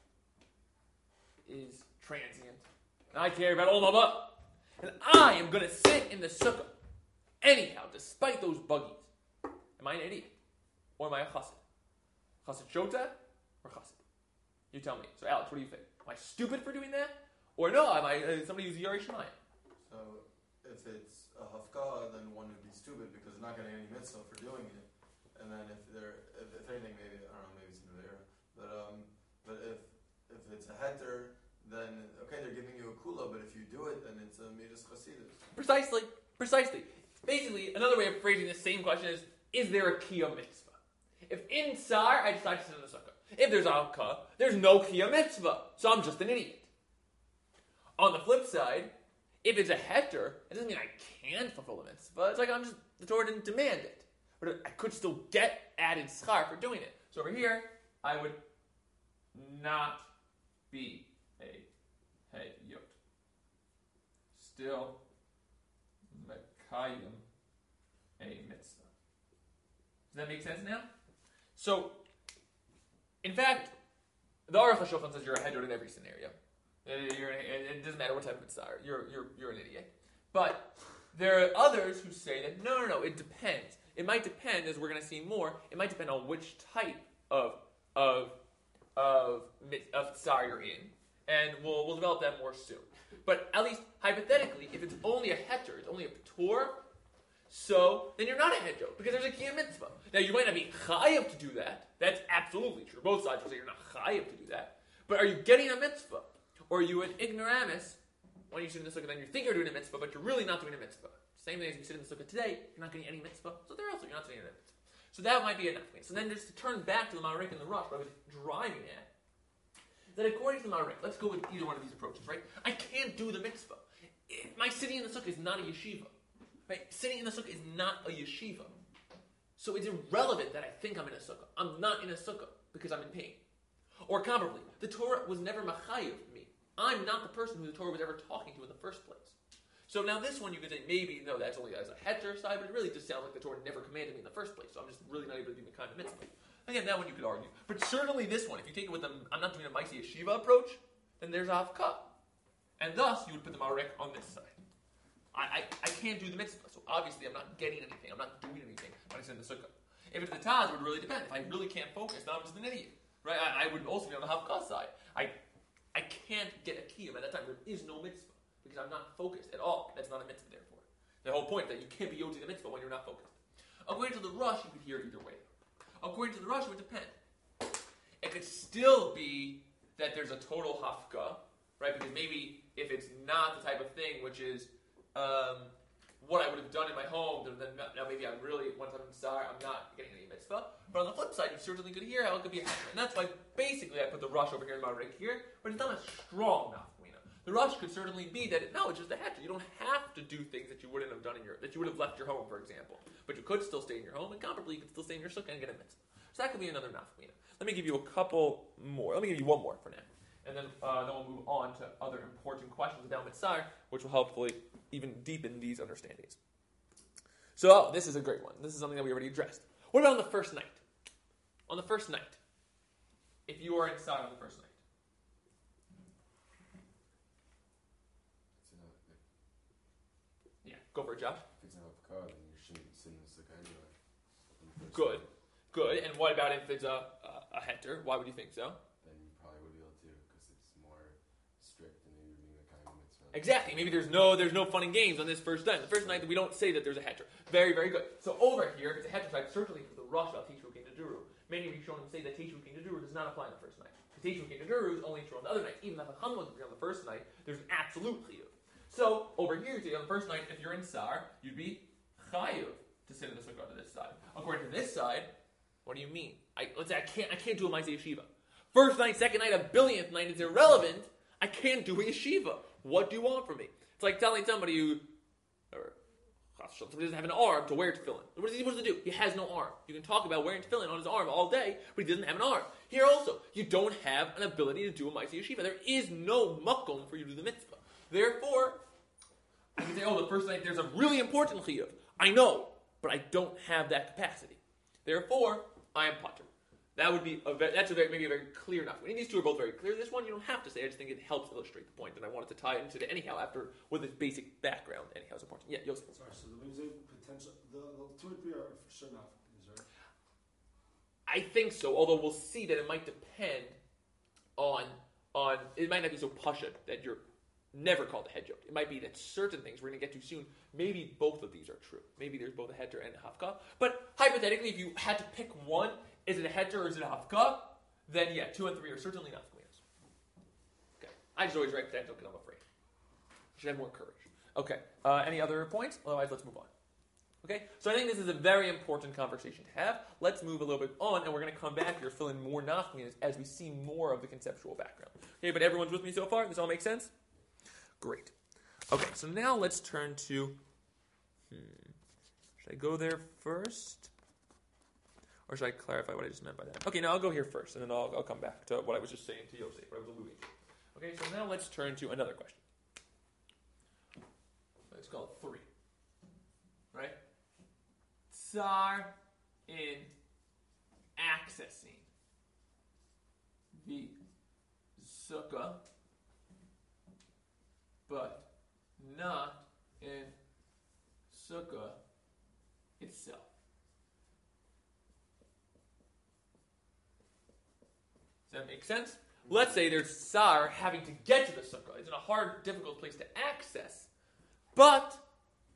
is transient. And I care about Olam Haba. And I am going to sit in the sukkah. Anyhow, despite those buggies. Am I an idiot? Or am I a chassid? Chassid shota or chassid? You tell me. So Alex, what do you think? Am I stupid for doing that? Or no, am I uh, somebody who's Yari Shemayim? So if it's a hafka, then one would be stupid because they're not getting any mitzvah for doing it. And then if they're, if, if anything, maybe I don't know, maybe it's Nevera. But um, but if if it's a heter, then okay, they're giving you a kula. But if you do it, then it's a midas chasidus. Precisely, precisely. Basically, another way of phrasing the same question is: is there a kiyah mitzvah? If in tsar I decide to sit in the sukkah, if there's alka, there's no kiyah mitzvah, so I'm just an idiot. On the flip side, if it's a heter, it doesn't mean I can't fulfill the mitzvah. It's like I'm just, the Torah didn't demand it. But I could still get added schar for doing it. So over here, I would not be a hediyot. Still mekayim a mitzvah. Does that make sense now? So, in fact, the Aruch HaShulchan says you're a hediyot in every scenario. You're, it doesn't matter what type of mitzvah. You're, you're, you're an idiot. But there are others who say that, no, no, no, it depends. It might depend, as we're going to see more, it might depend on which type of of of, of tsar you're in. And we'll, we'll develop that more soon. But at least, hypothetically, if it's only a heter, it's only a patur, So then you're not a head joke because there's a kiyum mitzvah. Now you might not be chayav to do that. That's absolutely true. Both sides will say you're not chayav to do that. But are you getting a mitzvah? Or are you an ignoramus when you sit in the sukkah, then you think you're doing a mitzvah, but you're really not doing a mitzvah? Same thing as you sit in the sukkah today, you're not getting any mitzvah. So there also you're not doing a mitzvah. So that might be enough. So then just to turn back to the Maharik and the Rush, what I was driving at, that according to the Maharik, let's go with either one of these approaches, right? I can't do the mitzvah. My sitting in the sukkah is not a yeshiva. Right? Sitting in the sukkah is not a yeshiva. So it's irrelevant that I think I'm in a sukkah. I'm not in a sukkah because I'm in pain. Or comparably, the Torah was never machayev me. I'm not the person who the Torah was ever talking to in the first place. So now this one you could say, maybe, no, that's only as a heter side, but it really just sounds like the Torah never commanded me in the first place, so I'm just really not able to do the kind of mitzvah. Again, that one you could argue. But certainly this one, if you take it with the, I'm not doing a Maisi Yeshiva approach, then there's Avka. And thus, you would put the Marek on this side. I, I, I can't do the mitzvah, so obviously I'm not getting anything, I'm not doing anything when I sit in the sukkah. If it's the Taz, it would really depend. If I really can't focus, then I'm just an idiot. Right? I, I would also be on the Havka side. I I can't get a kiyum at that time. There is no mitzvah. Because I'm not focused at all. That's not a mitzvah, therefore. The whole point that you can't be yodzi the mitzvah when you're not focused. According to the Rush, you could hear either way. According to the Rush, it would depend. It could still be that there's a total hafka, right? Because maybe if it's not the type of thing which is um, what I would have done in my home, then now maybe I'm really, once I'm inside, I'm not getting any mitzvah. But on the flip side, you certainly could hear how it could be a hafka. And that's why basically I put the Rush over here in my rig here, but it's not a strong enough. The rush could certainly be that, it, no, it's just a heter. You don't have to do things that you wouldn't have done in your, that you would have left your home, for example. But you could still stay in your home, and comparably you could still stay in your sukkah and get a mitzvah. So that could be another nafkamina. Let me give you a couple more. Let me give you one more for now. And then, uh, then we'll move on to other important questions about mitzvah, which will hopefully even deepen these understandings. So, oh, this is a great one. This is something that we already addressed. What about on the first night? On the first night. If you are inside on the first night. Go for it, Josh. If it's a Havka, then you shouldn't be sitting in the sukkah anyway. Good. Good. And what about if it's a, a, a heter? Why would you think so? Then you probably would be able to, because it's more strict than maybe being a kind of mitzvah. Exactly. Maybe there's no there's no fun and games on this first night. The first night that we don't say that there's a heter. Very, very good. So over here, if it's a heter side, certainly for the Rosh of Tishu King Naduru, many of you shown them say that Tishu King Naduru does not apply on the first night. Because Tishu King Naduru is only true on the other night. Even if a Chacham was on the first night, there's an absolute chiyuv. So, over here, on the first night, if you're in Sar, you'd be chayiv to sit in the sukkah to this side. According to this side, what do you mean? I, let's say I can't, I can't do a Maaseh Yeshiva. First night, second night, a billionth night is irrelevant. I can't do a yeshiva. What do you want from me? It's like telling somebody who, or somebody doesn't have an arm to wear tefillin. What is he supposed to do? He has no arm. You can talk about wearing tefillin on his arm all day, but he doesn't have an arm. Here also, you don't have an ability to do a Maaseh Yeshiva. There is no makom for you to do the mitzvah. Therefore, I can say, oh, the first night there's a really important chiyuv. I know, but I don't have that capacity. Therefore, I am patur. That would be a very, that's a very, maybe a very clear enough. I mean, these two are both very clear. This one you don't have to say. I just think it helps illustrate the point, and I wanted to tie it into it anyhow after with this basic background. Anyhow, it's important. Yeah, Yosef. Sorry, so the Mizay potential, the, the two or three are for sure not, is right? I think so, although we'll see that it might depend on, on it might not be so pashut that you're never called a head joke. It might be that certain things we're going to get to soon, maybe both of these are true. Maybe there's both a heter and a hafka. But hypothetically, if you had to pick one, is it a heter or is it a hafka? Then yeah, two and three are certainly not kaminas. Okay. I just always write potential because I'm afraid. I should have more courage. Okay. Uh, any other points? Otherwise, let's move on. Okay? So I think this is a very important conversation to have. Let's move a little bit on, and we're going to come back here, fill in more nafkaminas as we see more of the conceptual background. Okay, but everyone's with me so far? This all makes sense? Great. Okay, so now let's turn to, hmm, should I go there first? Or should I clarify what I just meant by that? Okay, now I'll go here first, and then I'll, I'll come back to what I was just saying to Yosef, what I was alluding to. Okay, so now let's turn to another question. Let's call it three. Right? Tsar in accessing the sukkah, but not in sukkah itself. Does that make sense? Let's say there's Tsar having to get to the sukkah. It's in a hard, difficult place to access, but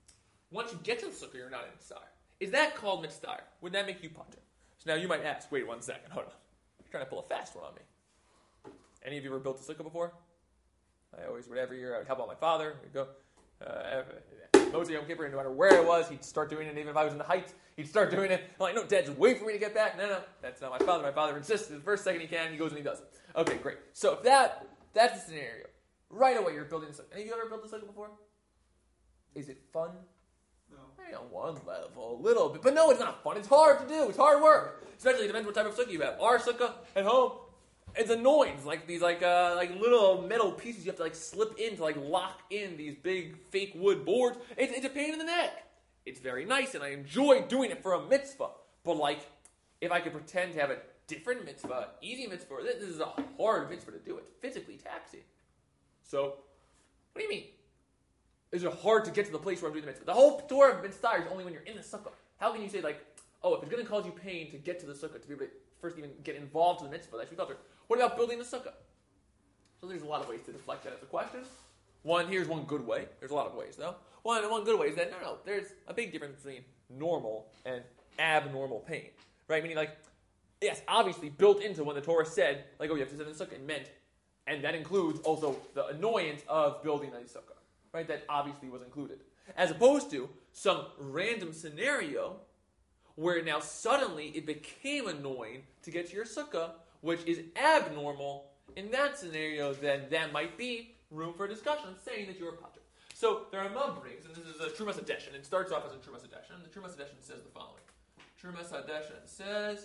Once you get to the sukkah, you're not in mitzvah. Is that called mitzvah? Would that make you patur? So now you might ask, wait one second, hold on. You're trying to pull a fast one on me. Any of you ever built a sukkah before? I always would every year. I would help out my father. We'd go. Uh, Mostly Yom Kippur, no matter where I was, he'd start doing it. Even if I was in the Heights, he'd start doing it. I'm like, no, Dad, just wait for me to get back. No, no, that's not my father. My father insists. The first second he can, he goes and he does it. Okay, great. So if that that's the scenario. Right away, you're building a sukkah. Any of you ever built a sukkah before? Is it fun? No. Maybe on one level, a little bit. But no, it's not fun. It's hard to do. It's hard work. Especially, it depends what type of sukkah you have. Our sukkah at home, it's annoying. It's like these like uh, like little metal pieces you have to like slip in to like lock in these big fake wood boards. It's, it's a pain in the neck. It's very nice, and I enjoy doing it for a mitzvah. But like, if I could pretend to have a different mitzvah, easy mitzvah, this, this is a hard mitzvah to do. It's physically taxing. So, what do you mean? Is it hard to get to the place where I'm doing the mitzvah? The whole Torah of mitzvah is only when you're in the sukkah. How can you say like, oh, if it's going to cause you pain to get to the sukkah, to be able to first even get involved in the mitzvah, that should be culture. What about building the sukkah? So there's a lot of ways to deflect that as a question. One, here's one good way. There's a lot of ways, though. One, one good way is that, no, no, there's a big difference between normal and abnormal pain. Right? Meaning, like, yes, obviously, built into when the Torah said, like, oh, you have to sit in the sukkah, it meant, and that includes also the annoyance of building a sukkah. Right? That obviously was included. As opposed to some random scenario where now suddenly it became annoying to get to your sukkah, which is abnormal. In that scenario, then that might be room for discussion, saying that you're a patur. So there are mumbrings, and this is a Trumas Hadeshen. It starts off as a Trumas Hadeshen. The Trumas Hadeshen says the following. Trumas Hadeshen says,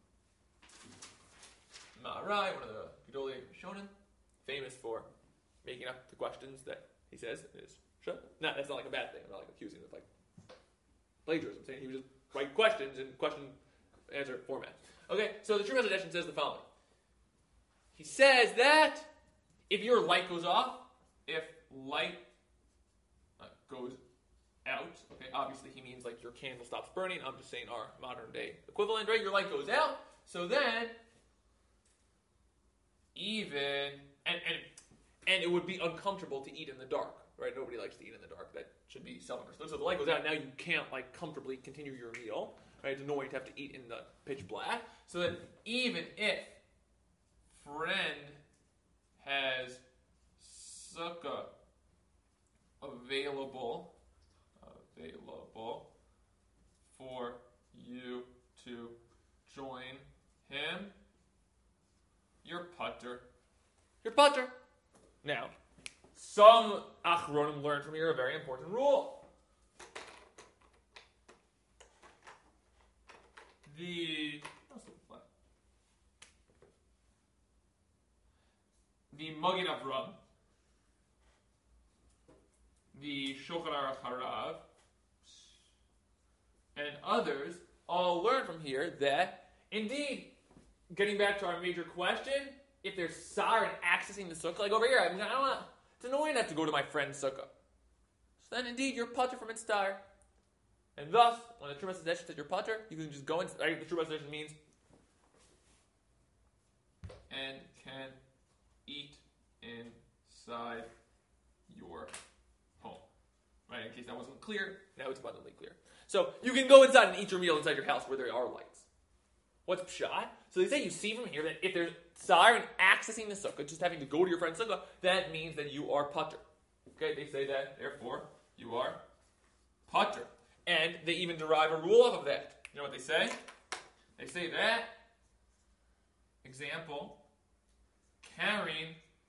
Ma'arai, one of the Gedolei Rishonim, famous for making up the questions that he says is shut. No, that's not like a bad thing. I'm not like accusing him of like plagiarism. I'm saying he would just write questions in question answer format. Okay, so the Trumas Hadeshen says the following. He says that if your light goes off, if light uh, goes out, okay, obviously he means like your candle stops burning. I'm just saying our modern day equivalent, right? Your light goes out, so then even and and and it would be uncomfortable to eat in the dark, right? Nobody likes to eat in the dark. That should be self-understood. So the light goes out, now you can't like comfortably continue your meal, right? It's annoying to have to eat in the pitch black. So that even if friend has sukkah available, available for you to join him, you're patur. You're patur. Now, some achronim learn from here a very important rule. The the Magen Avraham, the Shulchan Aruch Harav, and others all learn from here that, indeed, getting back to our major question, if there's sar and accessing the sukkah, like over here, I mean, I don't know, it's annoying to have to go to my friend's sukkah. So then, indeed, you're patur from its star. And thus, when the Trumas Hadeshen says you're patur, you can just go in. Right? The Trumas Hadeshen means and can eat inside your home. Right? In case that wasn't clear, now it's abundantly clear. So you can go inside and eat your meal inside your house where there are lights. What's pshat? So they say you see from here that if there's tsar and accessing the sukkah, just having to go to your friend's sukkah, that means that you are patur. Okay, they say that, therefore, you are patur. And they even derive a rule off of that. You know what they say? They say that, example, carrying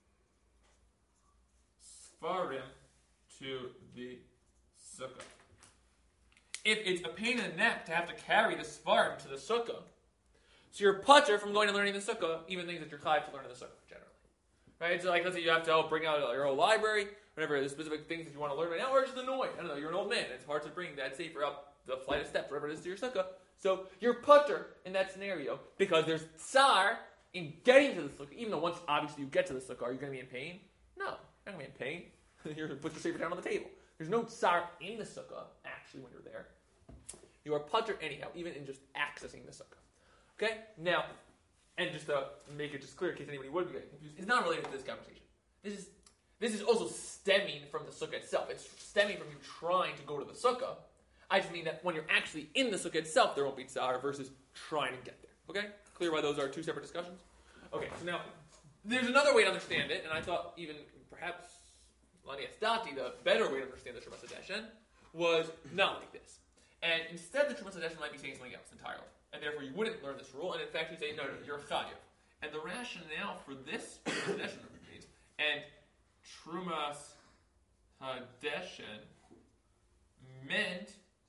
sfarim to the sukkah. If it's a pain in the neck to have to carry the sfarim to the sukkah, so you're patur from going and learning the sukkah, even things that you're chayav to learn in the sukkah, generally. Right? So like, let's say you have to help bring out your whole library, whatever the specific things that you want to learn right now, or it's just annoying. I don't know, you're an old man, it's hard to bring that safer up the flight of steps, whatever it is, to your sukkah. So you're patur in that scenario, because there's tsar in getting to the sukkah, even though once obviously you get to the sukkah, are you going to be in pain? No, you're not going to be in pain. You're going to put your safer down on the table. There's no tsar in the sukkah, actually, when you're there. You are patur anyhow, even in just accessing the sukkah. Okay? Now, and just to make it just clear in case anybody would be getting confused, it's not related to this conversation. This is This is also stemming from the sukkah itself. It's stemming from you trying to go to the sukkah. I just mean that when you're actually in the sukkah itself, there won't be tsar versus trying to get there. Okay? Clear why those are two separate discussions? Okay, so now, there's another way to understand it, and I thought even perhaps Lani Astati, the better way to understand the Trumas Hadeshen, was not like this. And instead, the Trumas Hadeshen might be saying something else entirely. And therefore, you wouldn't learn this rule, and in fact, he'd say, no, no, you're chayav. And the rationale for this Trumas Hadeshen reads, and Trumas Hadeshen meant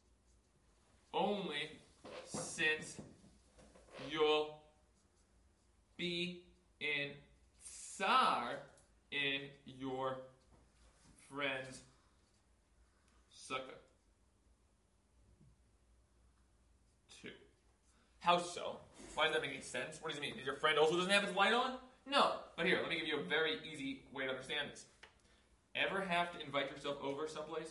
only since you'll be in tsar in your friend's sukkah. Two. How so? Why does that make any sense? What does it mean? Your friend also doesn't have his light on? No. But here, let me give you a very easy way to understand this. Ever have to invite yourself over someplace?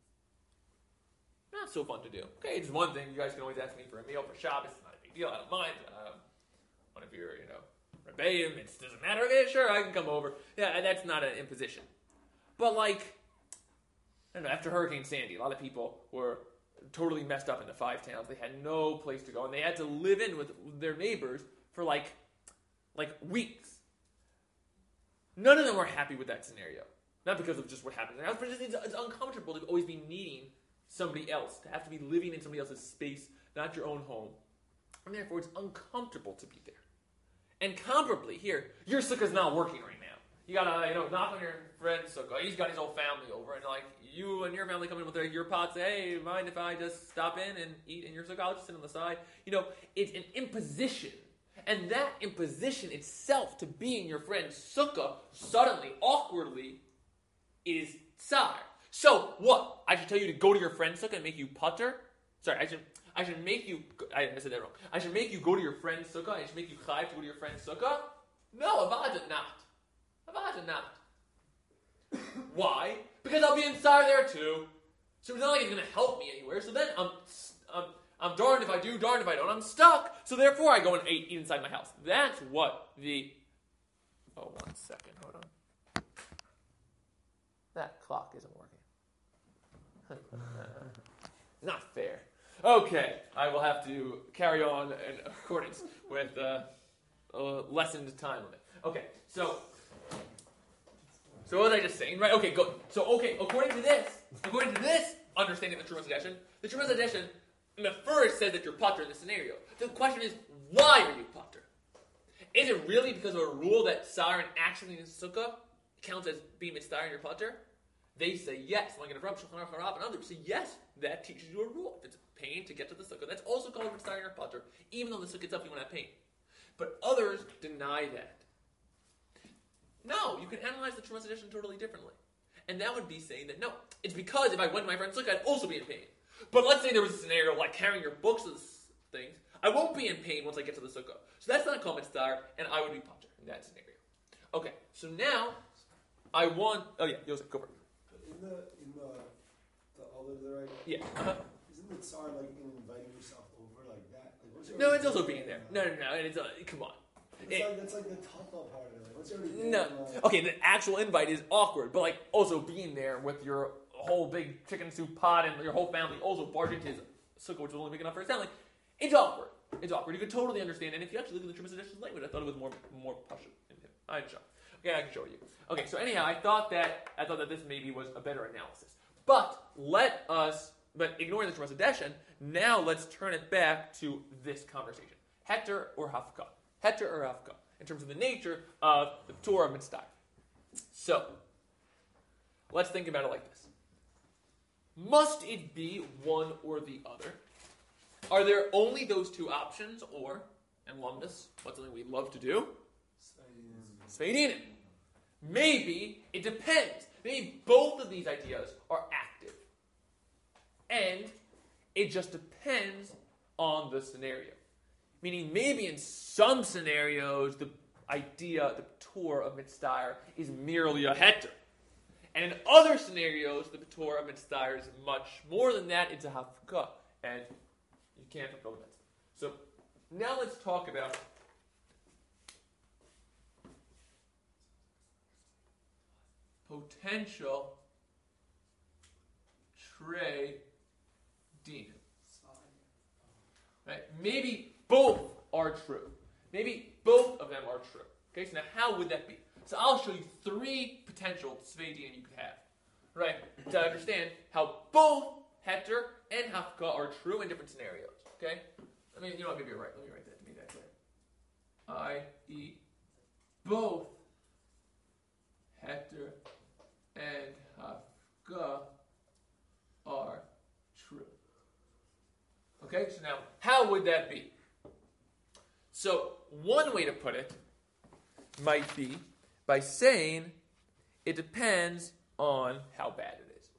Not so fun to do. Okay, it's one thing. You guys can always ask me for a meal for Shabbos. It's not a big deal. I don't mind. Um, one of your, you know, rebellion. It doesn't matter. Okay, sure, I can come over. Yeah, and that's not an imposition. But like, I don't know, after Hurricane Sandy, a lot of people were totally messed up in the five towns. They had no place to go, and they had to live in with their neighbors for like, like weeks. None of them were happy with that scenario. Not because of just what happened in their house, but it's, it's uncomfortable to always be needing somebody else, to have to be living in somebody else's space, not your own home. And therefore, it's uncomfortable to be there. And comparably, here, your sukkah's not working right now. You gotta, you know, knock on your friend's sukkah. He's got his whole family over, and like, you and your family come in with their, your pot, say, hey, mind if I just stop in and eat in your sukkah? I'll just sit on the side. You know, it's an imposition. And that imposition itself to be in your friend's sukkah, suddenly, awkwardly, is tsar. So, what? I should tell you to go to your friend's sukkah and make you putter? Sorry, I should I should make you, I, I said that wrong. I should make you go to your friend's sukkah, I should make you chayv to go to your friend's sukkah? No, avada not. Avada not. Why? Because I'll be in tsar there too. So it's not like it's going to help me anywhere. So then I'm, I'm, I'm darned if I do, darned if I don't. I'm stuck. So therefore I go and eat, eat inside my house. That's what the, oh, one second, hold on. That clock isn't working. Not fair. Okay, I will have to carry on in accordance with uh, a lessened time limit. Okay, so, so what was I just saying? Right, okay, good. So, okay, according to this, according to this understanding of the Trumas Hadeshen, the Trumas Hadeshen, the first says that you're putter in this scenario. The question is, why are you putter? Is it really because of a rule that Sarin actually in Sukkah counts as being mitzvah in your putter? They say yes. Like in a Shulchan Aruch Harav and others say yes. That teaches you a rule. If it's a pain to get to the sukkah, that's also called mitzvah in your putter, even though the sukkah itself you won't have pain. But others deny that. No, you can analyze the Trumas Hadeshen totally differently, and that would be saying that no, it's because if I went to my friend's sukkah, I'd also be in pain. But let's say there was a scenario like carrying your books and things. I won't be in pain once I get to the sukkah. So that's not called mitzvah, and I would be putter in that scenario. Okay, so now I want. Oh yeah, Yosef, go for it. In the in the the olive there, right? Yeah. Uh-huh. Isn't it tsar like in inviting yourself over like that? Like, what's No, already it's also there? being there. No, no, no. And it's uh, come on. It's It- like that's like the tough part of it. Like, what's already there? No. Like, Okay, the actual invite is awkward, but like also being there with your whole big chicken soup pot and your whole family also barging into his sukkah, which was only big enough for his family. It's awkward. It's awkward. You could totally understand. And if you actually look at the Trumas Hadeshen's language, I thought it was more more pashut in him. I can show. Okay, I can show you. Okay, so anyhow, I thought that I thought that this maybe was a better analysis. But let us, but ignoring the Trumas Hadeshen, now let's turn it back to this conversation: heter or hafka, heter or hafka, in terms of the nature of the Torah mitzvah. So, let's think about it like this: must it be one or the other? Are there only those two options, or, and lumdus, what's something we love to do? Sveidinim. Maybe it depends. Maybe both of these ideas are active. And it just depends on the scenario. Meaning maybe in some scenarios the idea, the Torah of mitzvah is merely a heter. And in other scenarios the Torah of mitzvah is much more than that. It's a hafka. And you can't fulfill the mitzvah. So now let's talk about potential trey dinim. Right? Maybe both are true. Maybe both of them are true. Okay, so now how would that be? So I'll show you three potential tzvei dinim you could have, right? To understand how both heter and hafka are true in different scenarios. Okay, I mean, you know what? Maybe you're right. Let me write that to make that clear. I E both heter and hafka are true. Okay, so now how would that be? So one way to put it might be by saying it depends on how bad it is.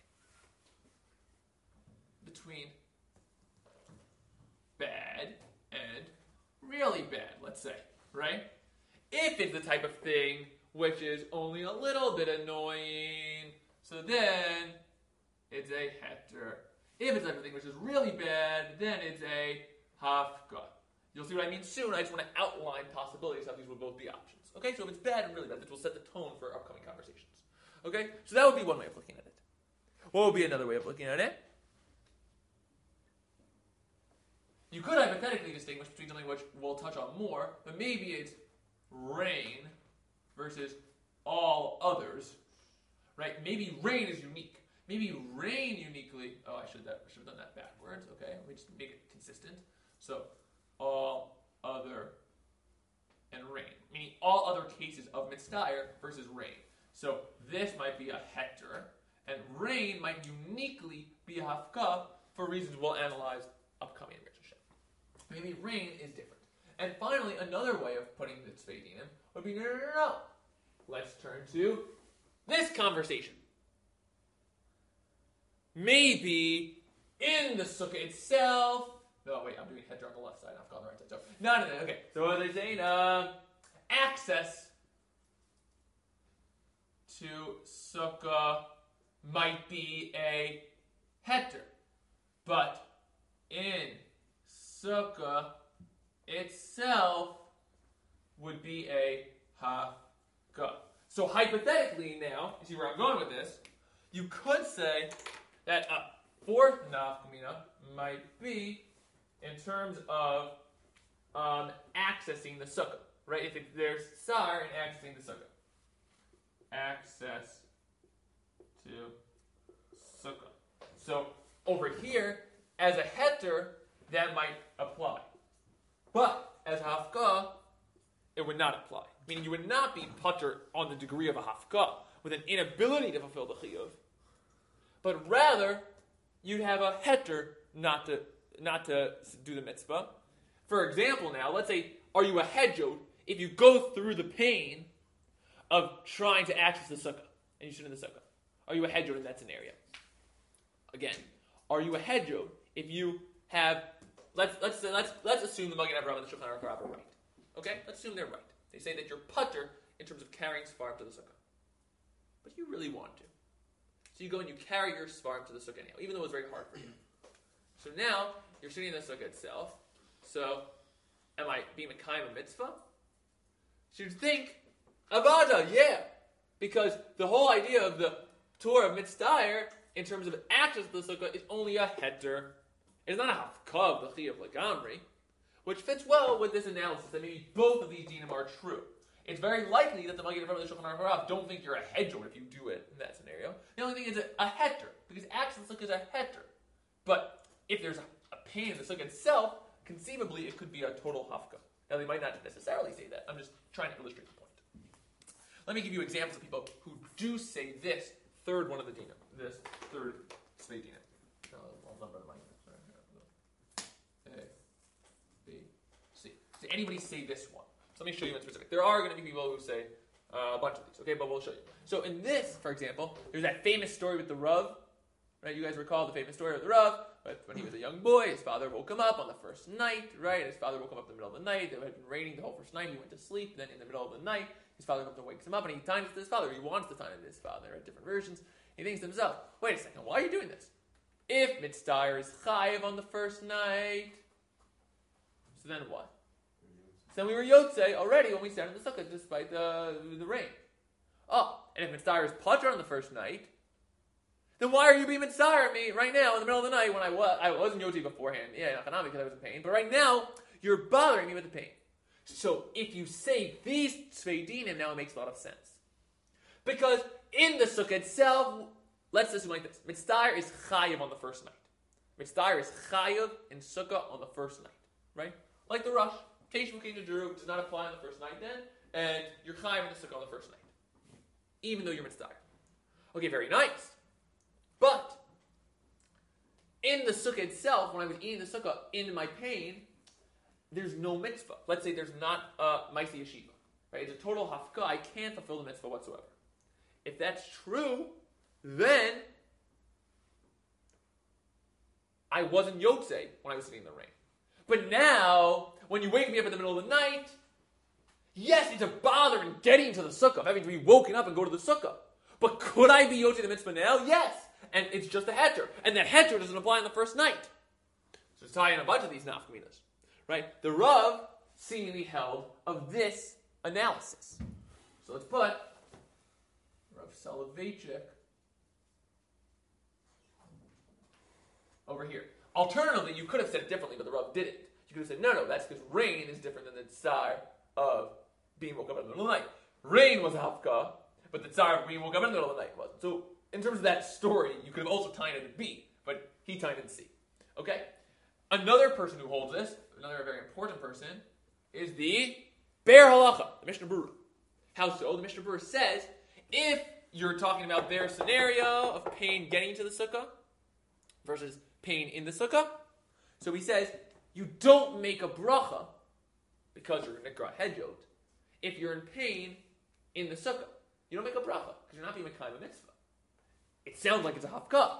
Between bad and really bad, let's say, right? If it's the type of thing which is only a little bit annoying, so then it's a heter. If it's the type of thing which is really bad, then it's a hafka. You'll see what I mean soon. I just want to outline possibilities how these would both be options. Okay, so if it's bad and really bad, this will set the tone for upcoming conversations. Okay, so that would be one way of looking at it. What would be another way of looking at it? You could hypothetically distinguish between something which we'll touch on more, but maybe it's rain versus all others, right? Maybe rain is unique. Maybe rain uniquely. Oh, I should, that, I should have done that backwards. Okay, let me just make it consistent. So, all other and rain, meaning all other cases of mitzvah versus rain. So this might be a heter, and rain might uniquely be a hafka for reasons we'll analyze upcoming in Rishon. Maybe rain is different. And finally, another way of putting the tzvei dinim would be no, no, no, no. Let's turn to this conversation. Maybe in the sukkah itself. No, wait, I'm doing heter on the left side. I've gone the right side. So, no, no, no. Okay. So what are they saying? Um, access to sukkah might be a heter, but in sukkah itself would be a hafka. So hypothetically, now, you see where I'm going with this? You could say that a fourth nafkamina might be in terms of um, accessing the sukkah, right? If it, there's sar in accessing the sukkah. Access to sukkah. So over here, as a heter, that might apply. But as a hafka, it would not apply. Meaning you would not be putter on the degree of a hafka with an inability to fulfill the chiyuv. But rather, you'd have a heter not to not to do the mitzvah. For example now, let's say, are you a hedjod if you go through the pain of trying to access the sukkah, and you sit in the sukkah? Are you a hedjod in that scenario? Again, are you a hedjod if you have, let's let's let's let's assume the Magen Avraham and the Shulchan Aruch are right. Okay? Let's assume they're right. They say that you're putter in terms of carrying svarim to the sukkah. But you really want to. So you go and you carry your svarim to the sukkah now, even though it's very hard for you. So now, you're sitting in the sukkah itself. So, am I being a kaim a mitzvah? So you'd think, avada, yeah. Because the whole idea of the Torah of mitzvah in terms of access to the sukkah is only a heter. It's not a hafka of the chiyuv legamri, which fits well with this analysis that maybe both of these dinim are true. It's very likely that the Magen Avraham and the Shulchan Aruch don't think you're a hedjor if you do it in that scenario. The only thing is a, a heter, because access to the sukkah is a heter. But if there's a, a pain in the sukkah itself, conceivably it could be a total hafka. Now they might not necessarily say that. I'm just trying to illustrate the point. Let me give you examples of people who do say this third one of the dinim, this third tzvei dinim. No, I'll number them. A, B, C. Does anybody say this one? So let me show you in specific. There are going to be people who say uh, a bunch of these, okay, but we'll show you. So in this, for example, there's that famous story with the Rav, right? You guys recall the famous story of the Rav, but when he was a young boy, his father woke him up on the first night, right? And his father woke him up in the middle of the night. It had been raining the whole first night. He went to sleep. Then in the middle of the night, his father comes and wakes him up, and he times it to his father. He wants to time it to his father at different versions. He thinks to himself, wait a second, why are you doing this? If mitzvah is chayiv on the first night, so then what? So then we were yotzei already when we sat in the sukkah despite the, the rain. Oh, and if Mitzvah is Potter on the first night, then why are you being Mitzvah at me right now in the middle of the night when I was I wasn't Yoti beforehand? Yeah, not because I was in pain, but right now you're bothering me with the pain. So if you say these Tzvei Dinim, now it makes a lot of sense. Because in the Sukkah itself, let's assume like this. Mitzvah is Chayav on the first night. Mitzvah is Chayav in Sukkah on the first night. Right? Like the Rosh. Keshu Kenya Drew does not apply on the first night then, and you're Chayav in the Sukkah on the first night. Even though you're Mitzvah. Okay, very nice. But in the Sukkah itself, when I was eating the Sukkah in my pain, there's no mitzvah. Let's say there's not a Maisi Yeshiva. Right? It's a total hafka. I can't fulfill the mitzvah whatsoever. If that's true, then I wasn't Yotze when I was sitting in the rain. But now, when you wake me up in the middle of the night, yes, it's a bother in getting to the sukkah, having to be woken up and go to the sukkah. But could I be Yotze the mitzvah now? Yes. And it's just a heter. And that heter doesn't apply on the first night. So it's tying a bunch of these nafkaminas. Right? The Rav seemingly held of this analysis. So let's put Rav Soloveitchik over here. Alternatively, you could have said it differently, but the Rav didn't. You could have said, no, no, that's because rain is different than the tsar of being woke up in the middle of the night. Rain was a hafka, but the tsar of being woke up in the middle of the night wasn't. So in terms of that story, you could have also tied it in B, but he tied it in C. Okay? Another person who holds this, another very important person, is the Be'er Halacha, the Mishnah Berurah. How so? The Mishnah Berurah says, if you're talking about their scenario of pain getting to the sukkah versus pain in the sukkah, so he says, you don't make a bracha because you're nikra hedjot if you're in pain in the sukkah. You don't make a bracha because you're not being mekayim a mitzvah. It sounds like it's a hafkah.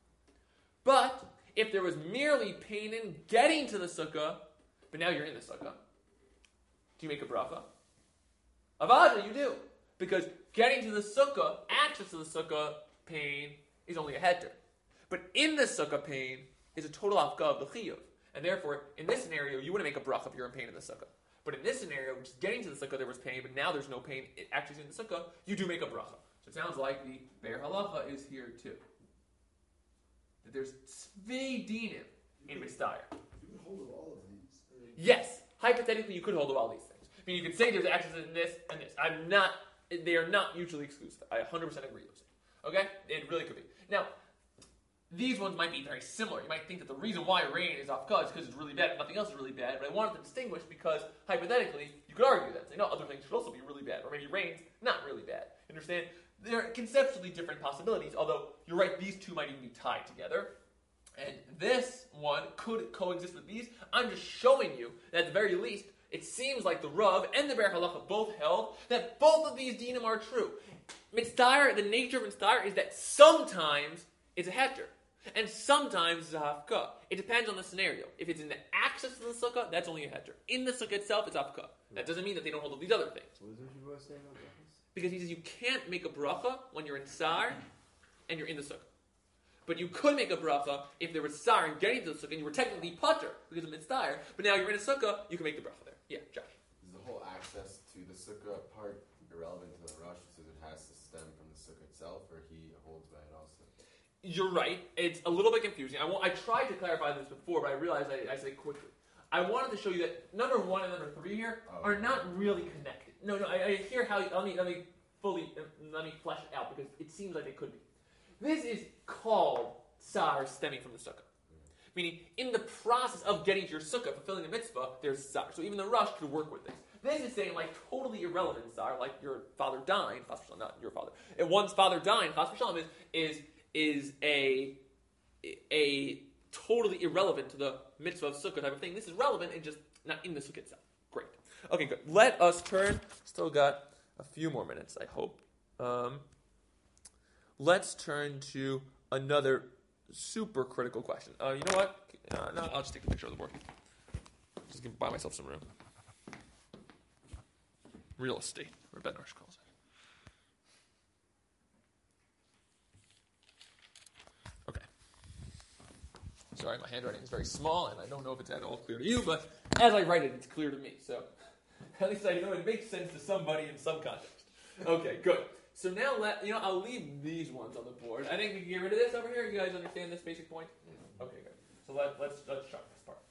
But if there was merely pain in getting to the sukkah, but now you're in the sukkah, do you make a bracha? Avada, you do. Because getting to the sukkah, access to the sukkah pain is only a heter. But in the sukkah pain is a total hafkah of the chiyuv. And therefore, in this scenario, you wouldn't make a bracha if you're in pain in the sukkah. But in this scenario, just getting to the sukkah, there was pain, but now there's no pain it actually in the sukkah, you do make a bracha. So it sounds like the Be'er Halacha is here too. That there's tzvei dinim in Mitzvah. You can hold of all of these. I mean, Yes, hypothetically, you could hold of all these things. I mean, you could say there's access in this and this. I'm not, they are not mutually exclusive. I one hundred percent agree with it. Okay? It really could be. Now, these ones might be very similar. You might think that the reason why rain is off is because it's really bad, and nothing else is really bad. But I wanted to distinguish because, hypothetically, you could argue that. Say, no, other things should also be really bad. Or maybe rain's not really bad. You understand? There are conceptually different possibilities, although you're right, these two might even be tied together. And this one could coexist with these. I'm just showing you that at the very least, it seems like the Rav and the Be'er Halacha both held that both of these dinim are true. Mitzvah, the nature of mitzvah is that sometimes it's a heter. And sometimes it's a hafka. It depends on the scenario. If it's in the access to the sukkah, that's only a heter. In the sukkah itself, it's hafka. That doesn't mean that they don't hold all these other things. What is Rav saying about this? Because he says you can't make a bracha when you're in tsar and you're in the sukkah. But you could make a bracha if there was tsar and getting to the sukkah and you were technically potter because of mitzvah. But now you're in a sukkah, you can make the bracha there. Yeah, Josh. Is the whole access to the sukkah part irrelevant to the Rosh, so it has to stem from the sukkah itself, or he holds by it also? You're right. It's a little bit confusing. I, I tried to clarify this before, but I realized I, I said it quickly. I wanted to show you that number one and number three here Oh. are not really connected. No, no, I, I hear how. Let me let me fully let me flesh it out because it seems like it could be. This is called tsar stemming from the sukkah, meaning in the process of getting to your sukkah, fulfilling the mitzvah, there's tsar. So even the Rosh could work with this. This is saying like totally irrelevant tsar, like your father dying, chas v'shalom, not your father. And one's father dying, chas v'shalom, is is is a a totally irrelevant to the mitzvah of sukkah type of thing. This is relevant and just not in the sukkah itself. Great. Okay, good. Let us turn. Still got a few more minutes, I hope. Um, let's turn to another super critical question. Uh, you know what? Uh, no, I'll just take the picture of the board. Just gonna buy myself some room. Real estate, or Ben Arsh calls it. Okay. Sorry, my handwriting is very small, and I don't know if it's at all clear to you, but as I write it, it's clear to me. So at least I know it makes sense to somebody in some context. Okay, good. So now, let you know, I'll leave these ones on the board. I think we can get rid of this over here. You guys understand this basic point? Okay, good. So let, let's let's chunk this part.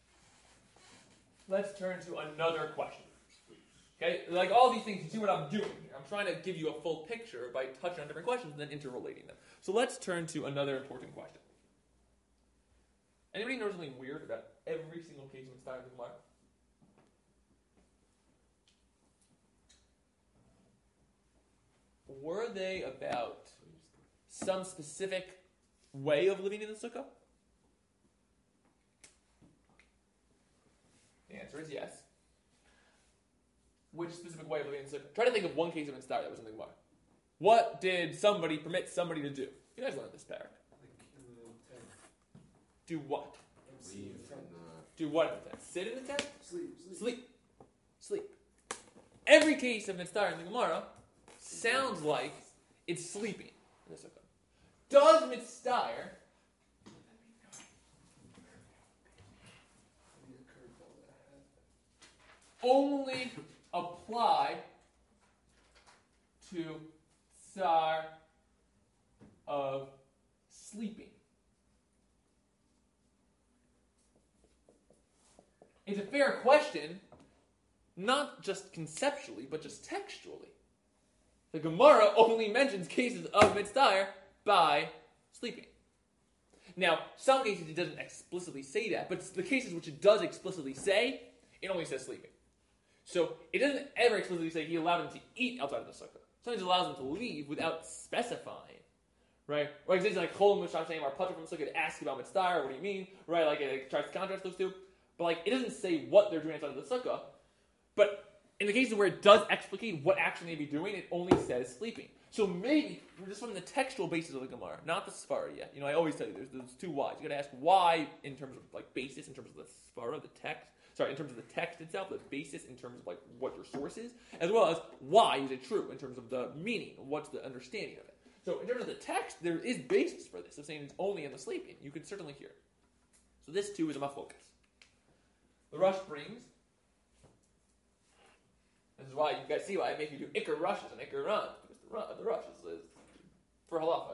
Let's turn to another question. Okay, like all these things, you see what I'm doing here. I'm trying to give you a full picture by touching on different questions and then interrelating them. So let's turn to another important question. Anybody know something weird about every single case of Stein and Gemara? Were they about some specific way of living in the sukkah? The answer is yes. Which specific way of living in the sukkah? Try to think of one case of Instar that was in the Gemara. What did somebody permit somebody to do? You guys learned this, Parak. Do what? Leave and uh, Do what in the tent? Sit in the tent? Sleep, sleep. Sleep. Sleep. Every case of Mitzvah in the Gemara sounds like it's sleeping in the sukkah. Does Mitzvah only apply to tsar of sleeping? It's a fair question, not just conceptually, but just textually. The Gemara only mentions cases of mitzvah by sleeping. Now, some cases it doesn't explicitly say that, but the cases which it does explicitly say, it only says sleeping. So it doesn't ever explicitly say he allowed him to eat outside of the sukkah. Sometimes it allows him to leave without specifying. Right? Or exactly like Cholim Misham saying our Patra from the sukkah to ask about mitzvah, what do you mean? Right? Like it tries to contrast those two. But like it doesn't say what they're doing outside of the sukkah. But in the cases where it does explicate what action they'd be doing, it only says sleeping. So maybe, just from the textual basis of the Gemara, not the Svara yet. You know, I always tell you, there's, there's two whys. You got to ask why in terms of like basis, in terms of the Svara, the text. Sorry, in terms of the text itself, the basis in terms of like what your source is, as well as why is it true in terms of the meaning, what's the understanding of it. So in terms of the text, there is basis for this. Of saying it's only in the sleeping. You can certainly hear it. So this too is a machlokas. The Rush brings. This is why you guys see why I make you do Iker rushes and Iker runs, because the, run, the rush is, is for halacha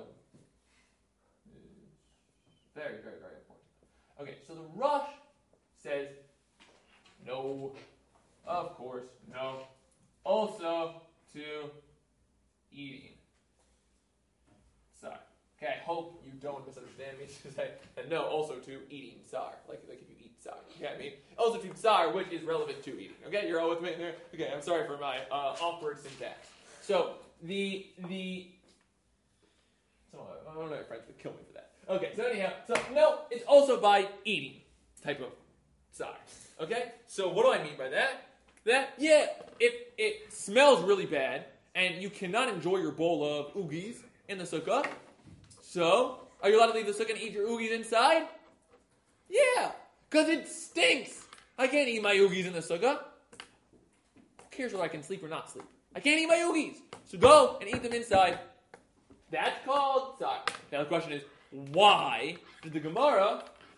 very, very, very important. Okay, so the Rush says no, of course, no, also to eating. Sorry. Okay, I hope you don't misunderstand me to say that no, also to eating tsar, like like if you eat tsar. Okay, I mean also to tsar, which is relevant to eating. Okay, you're all with me there. Okay, I'm sorry for my uh, awkward syntax. So the the so I don't know if friends would kill me for that. Okay, so anyhow, so no, it's also by eating type of tsar. Okay, so what do I mean by that? That yeah, if it smells really bad and you cannot enjoy your bowl of oogies in the sukkah. So, are you allowed to leave the sukkah and eat your oogies inside? Yeah, because it stinks. I can't eat my oogies in the sukkah. Who cares whether I can sleep or not sleep? I can't eat my oogies. So go and eat them inside. That's called sorry. Now the question is, why did the Gemara,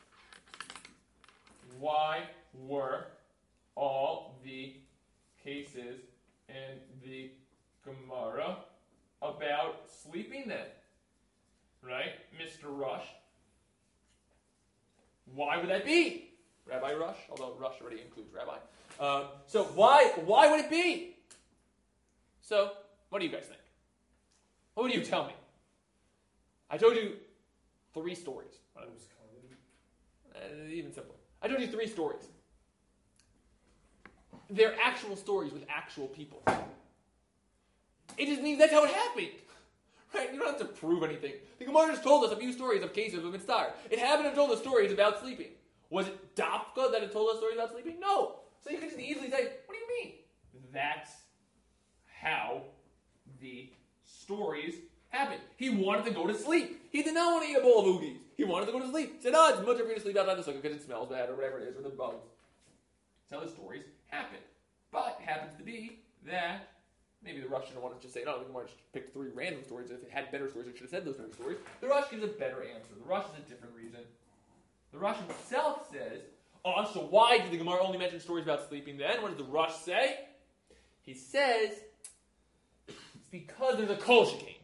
why were all the cases in the Gemara about sleeping then? Right, Mister Rush. Why would that be? Rabbi Rush, although Rush already includes Rabbi. Um, so why why would it be? So, what do you guys think? What would you tell me? I told you three stories. Uh, even simpler. I told you three stories. They're actual stories with actual people. It just means that's how it happened. Right? You don't have to prove anything. The Gemara just told us a few stories of cases of mitzvah. It happened to told us stories about sleeping. Was it Dafka that it told us stories about sleeping? No. So you can just easily say, what do you mean? That's how the stories happened. He wanted to go to sleep. He did not want to eat a bowl of oogies. He wanted to go to sleep. He said, oh, it's much better for you to sleep outside the sukkah because it smells bad or whatever it is, or the bugs. That's how the stories happen. But it happens to be that maybe the Rush didn't want to just say, no, the Gemara just picked three random stories. If it had better stories, it should have said those better stories. The Rush gives a better answer. The Rush is a different reason. The Rush himself says, oh, so why did the Gemara only mention stories about sleeping then? What does the Rush say? He says, it's because there's a kol shekain.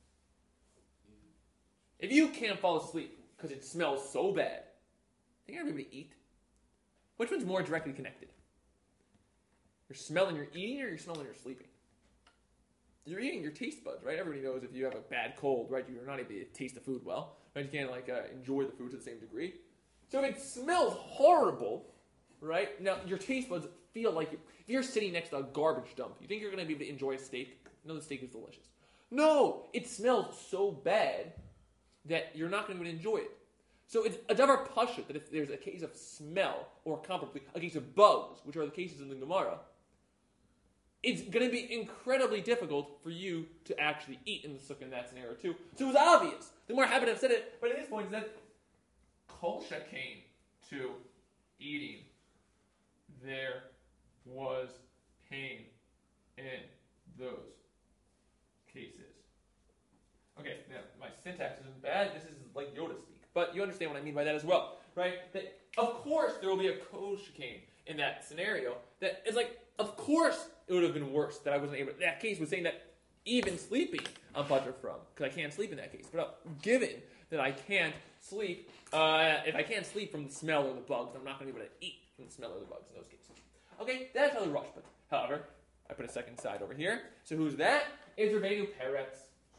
If you can't fall asleep because it smells so bad, think you're going to be able to eat? Which one's more directly connected? You're smelling you're eating, or you're smelling you're sleeping? You're eating your taste buds, right? Everybody knows if you have a bad cold, right, you're not able to taste the food well, right? You can't like uh, enjoy the food to the same degree. So if it smells horrible, right? Now your taste buds feel like you, if you're sitting next to a garbage dump, you think you're going to be able to enjoy a steak? No, the steak is delicious. No, it smells so bad that you're not going to be able to enjoy it. So it's a davar pashut that if there's a case of smell, or comparably a case of bugs, which are the cases in the Gemara, it's going to be incredibly difficult for you to actually eat in the sukkah in that scenario too. So it was obvious. The more happy to have said it, but at this point, is that kol shekain to eating, there was pain in those cases. Okay, now my syntax isn't bad. This is like Yoda speak. But you understand what I mean by that as well, right? That of course there will be a kol shekain in that scenario. That is like, of course it would have been worse that I wasn't able to. That case was saying that even sleeping I'm putter from, because I can't sleep in that case. But uh, given that I can't sleep, uh, if I can't sleep from the smell or the bugs, I'm not going to be able to eat from the smell or the bugs in those cases. Okay, that's how the Rosh put. However, I put a second side over here. So who's that? It's Rabbeinu Peretz.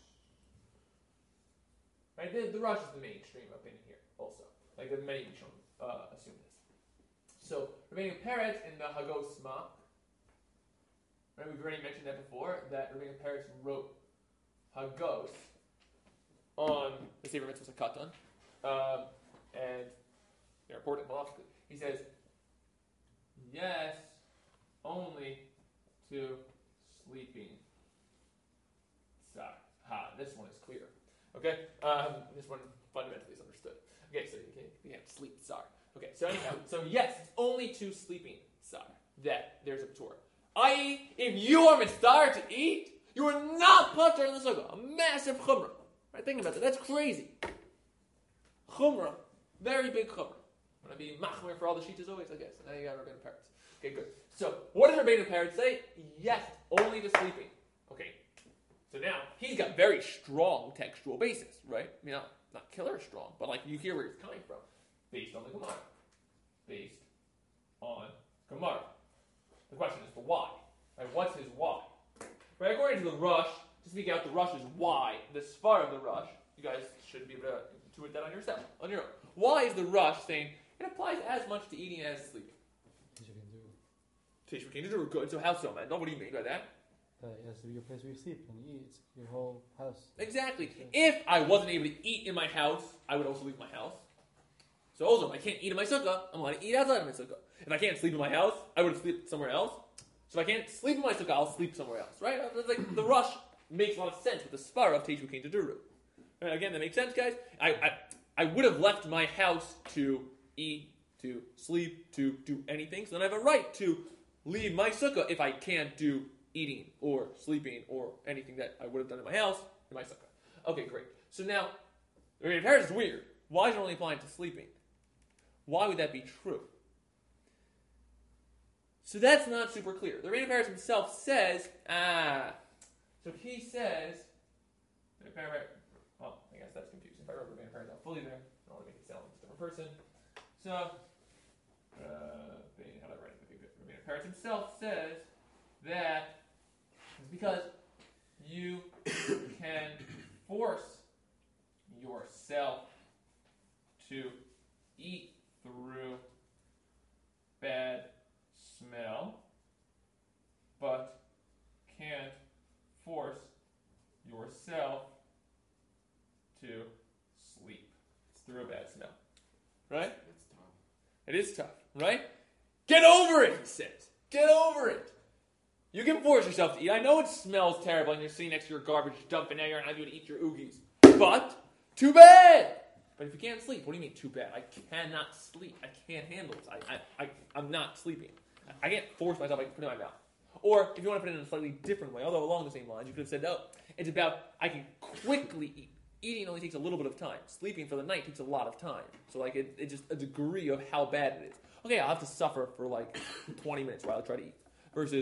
Right, the, the Rosh is the mainstream opinion here, also. Like the many Rishon uh, assume this. So Rabbeinu Peretz in the Hagos Ma. Right, we've already mentioned that before. That Rabbeinu Peretz wrote Hagos on the Sefer Mitzvos HaKatan, um, and they're important halachically. He says, yes, only to sleeping. Sorry. Ha, this one is clear. Okay? Um, this one fundamentally is understood. Okay, so you can't, you can't sleep, sorry. Okay, so anyhow, so yes, it's only to sleeping, sorry, that there's a Torah. that is, if you are mitzvah to eat, you are not putter in the sukkah. A massive chumrah. Right, think about that. That's crazy. Chumrah. Very big chumrah. Want to be machmer for all the shitas always, I guess. Now you got Rabbeinu Peretz. Okay, good. So, what does Rabbeinu Peretz say? Yes, only to sleeping. Okay. So now, he's got very strong textual basis, right? I mean, not, not killer strong, but like you hear where he's coming from. Based on the Gemara. Based on Gemara. The question is, for why? Right? What's his why? Right, according to the Rush, to speak out the Rush's why, the Sfar of the Rush, you guys should be able to intuit that on yourself, on your own. Why is the Rush saying it applies as much to eating as sleeping? Teach we can do good. So how so, man? No, what do you mean by that? Uh, it has to be your place where you sleep and eat. It's your whole house. Exactly. If I wasn't able to eat in my house, I would also leave my house. So also, if I can't eat in my sukkah, I'm going to eat outside of my sukkah. If I can't sleep in my house, I would sleep somewhere else. So if I can't sleep in my sukkah, I'll sleep somewhere else, right? It's like the Rush makes a lot of sense with the spar of Teishu Kain to Duru. Right, again, that makes sense, guys. I, I I would have left my house to eat, to sleep, to do anything. So then I have a right to leave my sukkah if I can't do eating or sleeping or anything that I would have done in my house in my sukkah. Okay, great. So now, I mean, Paris is weird. Why is it only applying to sleeping? Why would that be true? So that's not super clear. The Rabbeinu Peretz himself says, ah, so he says, well, I guess that's confusing. If I wrote Rabbeinu Peretz out fully there, I don't want to make it sound like it's a different person. So, uh, how do I write it? Okay, good. Rabbeinu Peretz himself says that it's because you can force yourself to eat through bad smell, but can't force yourself to sleep. It's through a bad smell. Right? It's tough. It is tough, right? Get over it, he says. Get over it. You can force yourself to eat. I know it smells terrible and you're sitting next to your garbage dump and now you're not able to eat your oogies. But, too bad! But if you can't sleep, what do you mean too bad? I cannot sleep. I can't handle it. I, I, I, I'm not sleeping. I can't force myself. I can put it in my mouth. Or, if you want to put it in a slightly different way, although along the same lines, you could have said, no, it's about I can quickly eat. Eating only takes a little bit of time. Sleeping for the night takes a lot of time. So, like, it, it's just a degree of how bad it is. Okay, I'll have to suffer for, like, twenty minutes while I try to eat. Versus,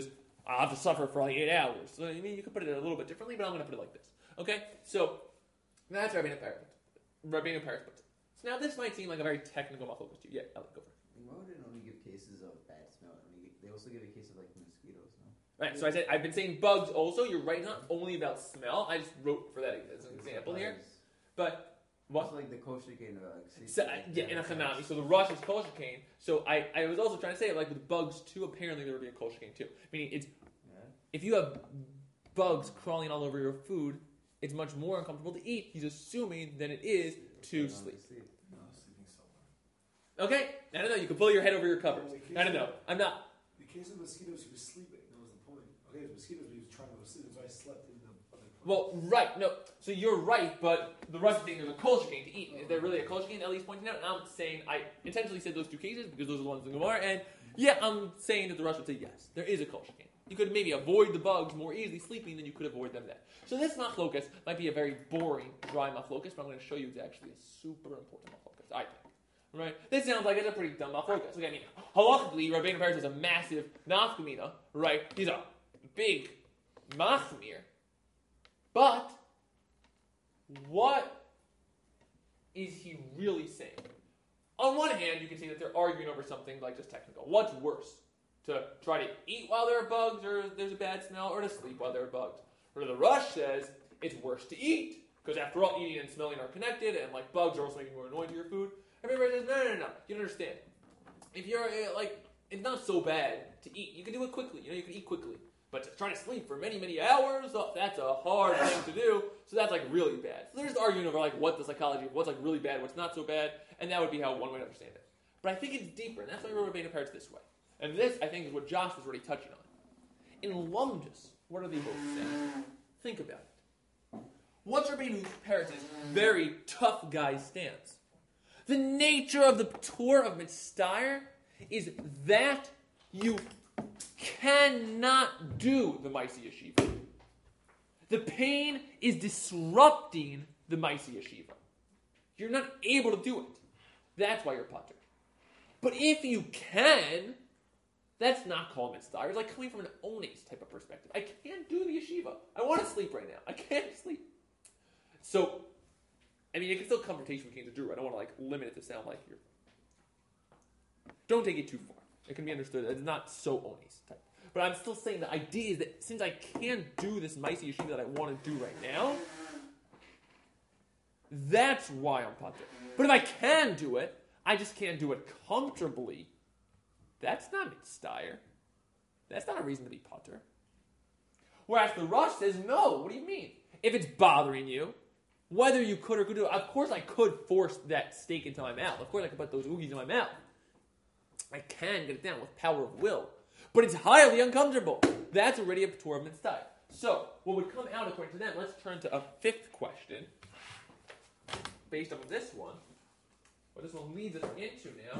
I'll have to suffer for like eight hours. So I mean, you could put it a little bit differently, but I'm going to put it like this. Okay, so that's Rabbeinu Peretz. Rabbeinu Peretz puts it. So now this might seem like a very technical machlokas to you. Yeah, I'll go for it. And why would it only give cases of bad smell? I mean, they also give a case of like mosquitoes, no? Right, so I said I've been saying bugs also. You're right, not only about smell. I just wrote for that as an example here. But what? It's like the kosher cane, uh, like, So, uh, yeah, in a hanami. So the rush is kosher cane. So I, I was also trying to say, like with bugs too, apparently there would be a kosher cane too. Meaning it's, Yeah. if you have bugs crawling all over your food, it's much more uncomfortable to eat, he's assuming, than it is to Yeah, sleep. sleep. No, sleeping so hard. Okay? I don't know. You can pull your head over your covers. I don't know. I'm not. In the case of mosquitoes, he was sleeping. That was the point. Okay, it was mosquitoes, but he was trying to go to sleep. That's why I slept in the other place. Well, right. No. So you're right, but the rest of the thing, there's a kosher cane to eat. Is there really a kosher cane? Ellie's pointing out. And I'm saying, I intentionally said those two cases because those are the ones in the Gemara. And yeah, I'm saying that the Rush would say yes, there is a kosher cane. You could maybe avoid the bugs more easily sleeping than you could avoid them then. So this machlokas might be a very boring, dry machlokas, but I'm going to show you it's actually a super important machlokas, I think. Right? This sounds like it's a pretty dumb machlokas. Okay, I mean, halachically, Rabbeinu Peretz is a massive nafkamina, right? He's a big machmir. But what is he really saying? On one hand, you can see that they're arguing over something like just technical. What's worse? To try to eat while there are bugs or there's a bad smell, or to sleep while there are bugs? Or the Rush says it's worse to eat, because after all, eating and smelling are connected, and like bugs are also making more annoying to your food. Everybody says, no, no, no, no. You don't understand. If you're, uh, like, it's not so bad to eat. You can do it quickly. You know, you can eat quickly. But to try to sleep for many, many hours, oh, that's a hard thing to do. So that's, like, really bad. So they're just arguing over, like, what the psychology of what's, like, really bad, what's not so bad. And that would be how one would understand it. But I think it's deeper, and that's why I wrote Rabbeinu Peretz this way. And this, I think, is what Josh was already touching on. In Lumdus, what are they both saying? Think about it. What's Rabbeinu Peretz's very tough guy stance? The nature of the Torah of Mitzvah is that you cannot do the Maisi Yeshiva. The pain is disrupting the Maisi Yeshiva. You're not able to do it. That's why you're potter. But if you can, that's not called mitzvah. It's like coming from an ones type of perspective. I can't do the yeshiva. I want to sleep right now. I can't sleep. So, I mean, it can still confrontation between the Drew. I don't want to like limit it to sound like you're. Don't take it too far. It can be understood. It's not so ones type. But I'm still saying the idea is that since I can't do this Maisi Yeshiva that I want to do right now, that's why I'm potter. But if I can do it, I just can't do it comfortably. That's not mitzvah. That's not a reason to be potter. Whereas the Rush says, no, what do you mean? If it's bothering you, whether you could or could do it, of course I could force that steak into my mouth. Of course I could put those oogies in my mouth. I can get it down with power of will. But it's highly uncomfortable. That's already a Torah mitzvah. So, what would come out according to them, let's turn to a fifth question. Based on this one, what this one leads us into now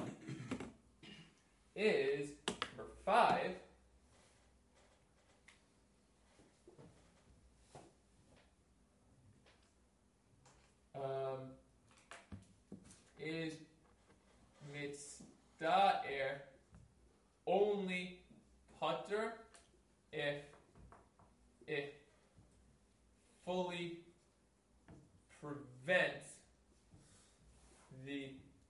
is number five. Um, is mitzvah only potter if it fully prevents the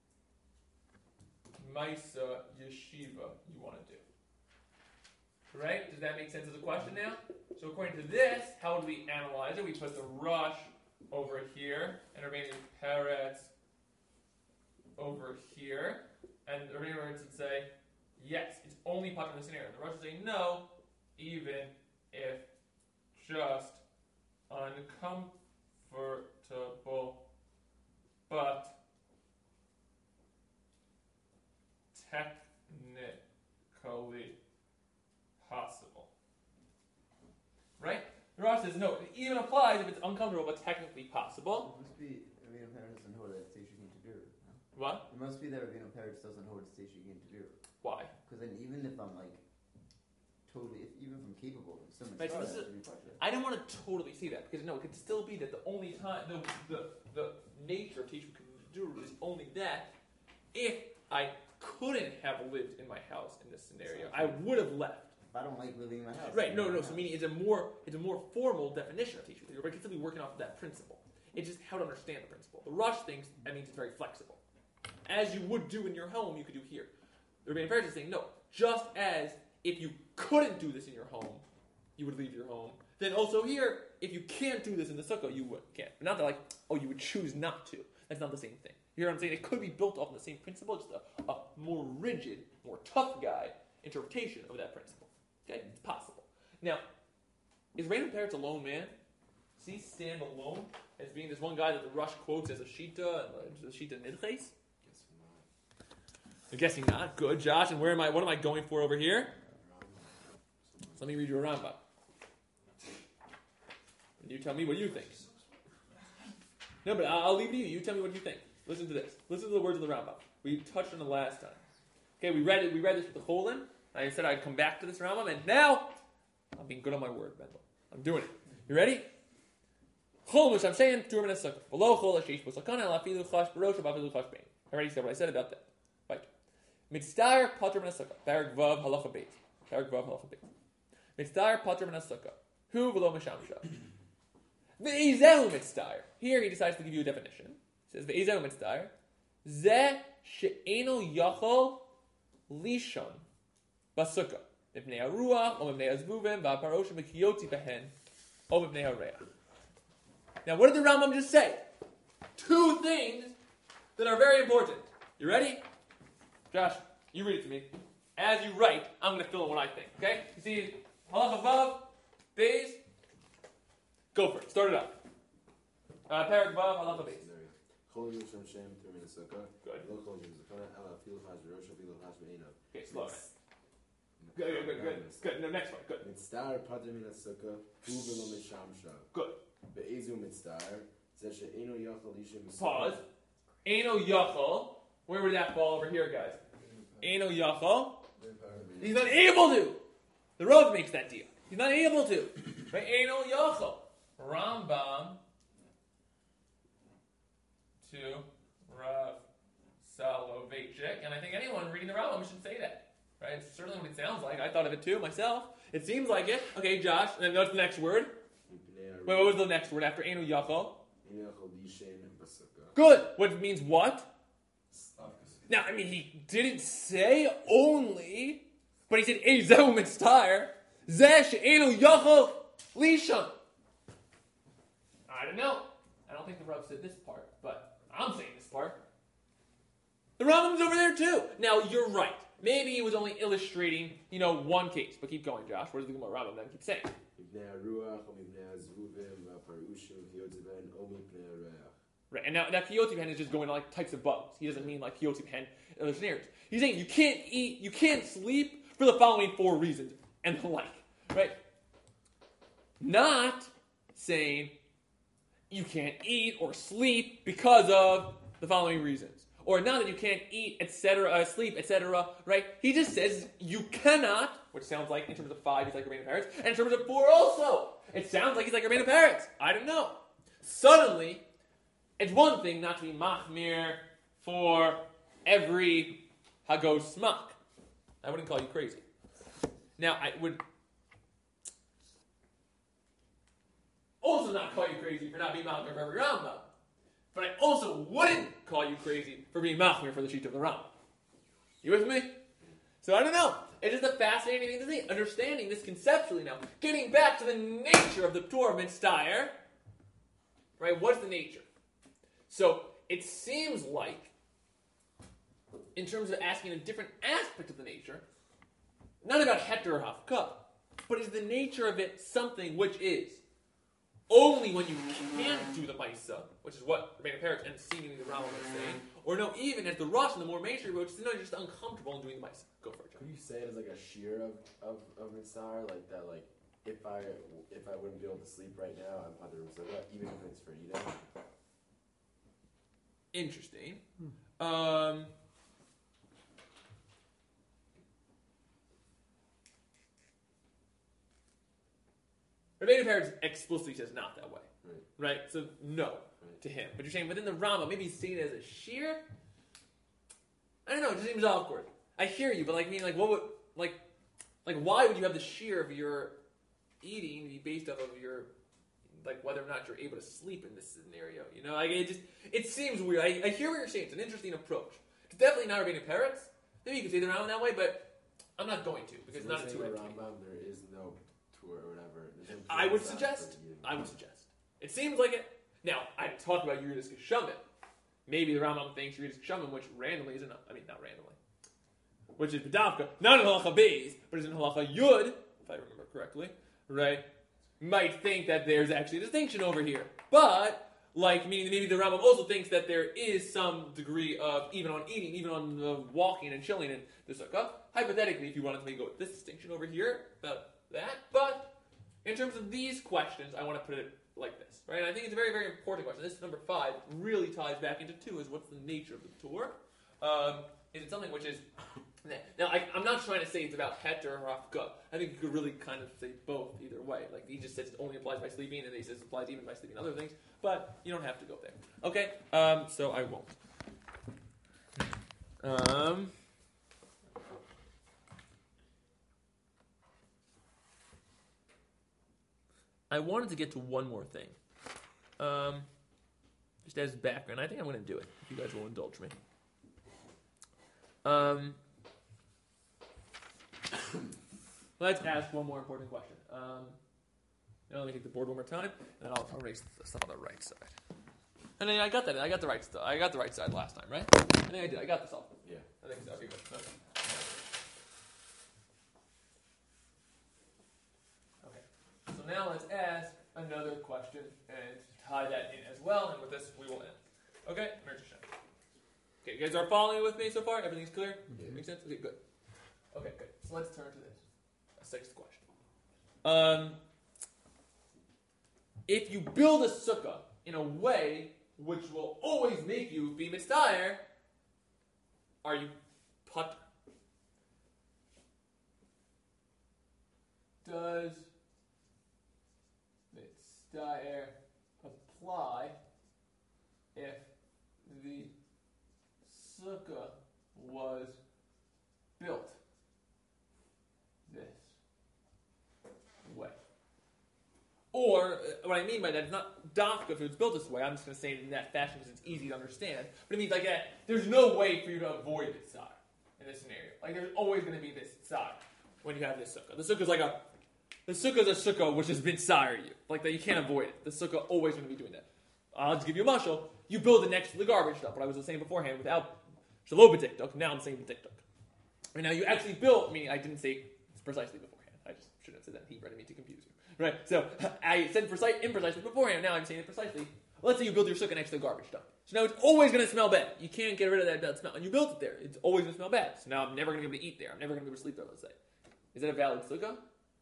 Maisa Yeshiva you want to do. Right? Does that make sense as a question now? So according to this, how would we analyze it? We put the Rush over here, and Rabbeinu Peretz over here, and the Rabbeinu Peretz would say, yes, it's only potter in this scenario. The Rush would say, no, even if just uncomfortable, but technically possible. Right? The Rosh says, no, it even applies if it's uncomfortable but technically possible. It must be Rabbeinu Peretz doesn't know what that station came to do. No? What? It must be that Rabbeinu Peretz doesn't know what the station came to do. Why? Because then even if I'm like, totally, if, even if I'm capable, it's still Right, so mitzvah, this it has to is- be potter. I don't want to totally see that because no, it could still be that the only time the the, the nature of teaching do is only that if I couldn't have lived in my house in this scenario, I would have left. I don't like living in my house. Right, I no, live in no, my so house. meaning it's a more it's a more formal definition of teaching. You're basically working off of that principle. It's just how to understand the principle. The Rush thinks that means it's very flexible. As you would do in your home, you could do here. The Rebbeinu Peretz is saying, no, just as if you couldn't do this in your home, you would leave your home, then also here, if you can't do this in the sukkah, you would, can't. Not that like, oh, you would choose not to. That's not the same thing. You hear what I'm saying? It could be built off of the same principle, just a, a more rigid, more tough guy interpretation of that principle. Okay? It's possible. Now, is Rebbeinu Peretz a lone man? Does he stand alone as being this one guy that the Rush quotes as a Shita, and a Shita Nidches? I'm guessing not. Good, Josh. And where am I? What am I going for over here? So let me read you a Rambam. And you tell me what you think. No, but I'll, I'll leave it to you. You tell me what you think. Listen to this. Listen to the words of the Rambam. We touched on it last time. Okay, we read it. We read this with the Cholin. I said I'd come back to this Rambam, and now I'm being good on my word, Mendel. I'm doing it. You ready? Chol, which I'm saying, Turman and Sukkah. Below Chol, Ashish, Busakana, Lafilu, Chash, Barosh, Bafilu, Chash, Bain. I already said what I said about that. Right. Mitzdayer, Patr, and Sukkah. Barak Vav, Halacha Beit. Barak Vav, Halacha Beit. Mitzdayer, Patr, and Sukkah. Who below Mishamsha? Ve'ezeu Mitzdayer. Here he decides to give you a definition. He says, Ve'ezeu Mitzdayer. Ze she'eno yachol lishon basukah. Mipnei haruach, o mipnei hazvuvim, va'paroshim v'kiyotzi behen, o mipnei hareach. Now, what did the Rambam just say? Two things that are very important. You ready? Josh, you read it to me. As you write, I'm going to fill in what I think. Okay? You see, halacha vav, beis. Go for it. Start it up. Uh, Parak vav, halacha beis. Chol Yom Shem Turmin Sukkah. Good. Lo Chol Yom Zakona Ela Filu Chaz Rosh Filu Chaz Beinav. Okay, slow it. Good, good, good, good. Good. No, next one. Good. Mitzdayer Patr Min Sukkah. Hu V'lo Mishamsha. Good. Be'ezu Mitzdayer. Ze she'eno yachol lishon b'sukkah. Pause. Eno yachol. Where would that fall over here, guys? Eno yachol. He's not able to. The Rav makes that deal. He's not able to. Right? Eno yachol. Rambam to Rav Soloveitchik, and I think anyone reading the Rambam should say that. Right? It's certainly what it sounds like. I thought of it too myself. It seems like it. Okay, Josh. And then what's the next word? Wait, what was the next word after Eno yachol? Good. What means what? Now, I mean, he didn't say only, but he said Ezeu Mitzdayer, Zeh she'enu yachol lishon. I don't know. I don't think the Rav said this part, but I'm saying this part. The Rambam's over there too. Now, you're right. Maybe he was only illustrating, you know, one case. But keep going, Josh. What does the Rambam then keep saying? Right, and now, now Kiyotzi Pen is just going to like types of bugs. He doesn't mean like Kiyotzi Pen other scenarios. He's saying you can't eat, you can't sleep for the following four reasons, and the like. Right? Not saying you can't eat or sleep because of the following reasons. Or not that you can't eat, et cetera, uh, sleep, et cetera, right? He just says you cannot, which sounds like in terms of five, he's like Rebbeinu Peretz, and in terms of four also. It sounds like he's like Rebbeinu Peretz. I don't know. Suddenly, it's one thing not to be machmir for every hagos smak. I wouldn't call you crazy. Now, I would also not call you crazy for not being machmir for every Rambam. But I also wouldn't call you crazy for being machmir for the sheet of the Rambam. You with me? So I don't know. It's just a fascinating thing to see. Understanding this conceptually now. Getting back to the nature of the Torah Mitzdayer. Right? What's the nature? So it seems like, in terms of asking a different aspect of the nature, not about heter or hafka, but is the nature of it something which is only when you can do the Maisa, which is what Rebbeinu Peretz and seemingly the Rambam are saying, or no, even as the Rosh and the more mainstream approach, no, you're just uncomfortable in doing the Maisa. Go for it, John. Could you say it as like a shear of of of Mitzdayer, like that, like if I if I wouldn't be able to sleep right now, I'm Padre Mitzvah, even if it's for eating. Interesting. Hmm. Um, Rebbeinu Peretz explicitly says not that way. Right. Right? So, no Right. to him. But you're saying within the Rambam, maybe he's seeing it as a shear? I don't know, it just seems awkward. I hear you, but like, I mean, like, what would, like, Like, why would you have the shear of your eating be based off of your, like, whether or not you're able to sleep in this scenario? You know, like, it just, it seems weird. I, I hear what you're saying. It's an interesting approach. It's definitely not Rabbinic parents. Maybe you can say the Rambam that way, but I'm not going to, because So it's not a we're saying two-edged the sword. Rambam, there is no tour or whatever. There's no I tour would for suggest, eating. I would suggest. It seems like it. Now, I talk about Yeridas Geshamim. Maybe the Rambam thinks Yeridas Geshamim, which randomly isn't, I mean, not randomly, which is B'davka, not in Halacha Beis, but is in Halacha Yud, if I remember correctly, right, might think that there's actually a distinction over here. But, like, meaning maybe the Rambam also thinks that there is some degree of, even on eating, even on the walking and chilling in the sukkah, hypothetically, if you wanted to maybe go with this distinction over here, about that, but in terms of these questions, I want to put it like this, right? And I think it's a very, very important question. This is number five, really ties back into two, is what's the nature of the Torah? Um, is it something which is... Now, I, I'm not trying to say it's about heter or hafka. I think you could really kind of say both either way. Like, he just says it only applies by sleeping, and he says it applies even by sleeping other things. But you don't have to go there. Okay? Um, so I won't. Um... I wanted to get to one more thing. Um, just as background. I think I'm going to do it, if you guys will indulge me. Um, let's ask one more important question. Um, now let me take the board one more time, and then I'll, I'll erase the stuff on the right side. And then I got that. I got the right stuff. I got the right side last time, right? I think I did. I got this all. Yeah. I think so. Okay, good. Okay. So now let's ask another question and tie that in as well, and with this we will end. Okay? Okay, you guys are following with me so far? Everything's clear? Yeah. Make sense? Okay, good. Okay, good. So let's turn to this. A sixth question. Um, if you build a sukkah in a way which will always make you be mitzvah, are you putter? Does mitzvah apply if the sukkah was built this way? Or, uh, what I mean by that is not dafka if it's built this way. I'm just going to say it in that fashion because it's easy to understand. But it means like that, there's no way for you to avoid this side in this scenario. Like there's always going to be this side when you have this sukkah. The sukkah is like a, the sukkah is a sukkah which has been sire you. Like that you can't avoid it. The sukkah always going to be doing that. I'll just give you a mashal. You build it next to the garbage dump. What I was saying beforehand without shalom b'tiktok. Now I'm saying b'tiktok. Right now you actually built, meaning I didn't say precisely beforehand. I just shouldn't have said that in Hebrew. I didn't mean to confuse you. Right, so I said precise, imprecisely beforehand. Now I'm saying it precisely. Let's say you build your sukkah next to the garbage dump. So now it's always going to smell bad. You can't get rid of that bad smell. And you built it there. It's always going to smell bad. So now I'm never going to be able to eat there. I'm never going to be able to sleep there, let's say. Is that a valid sukkah?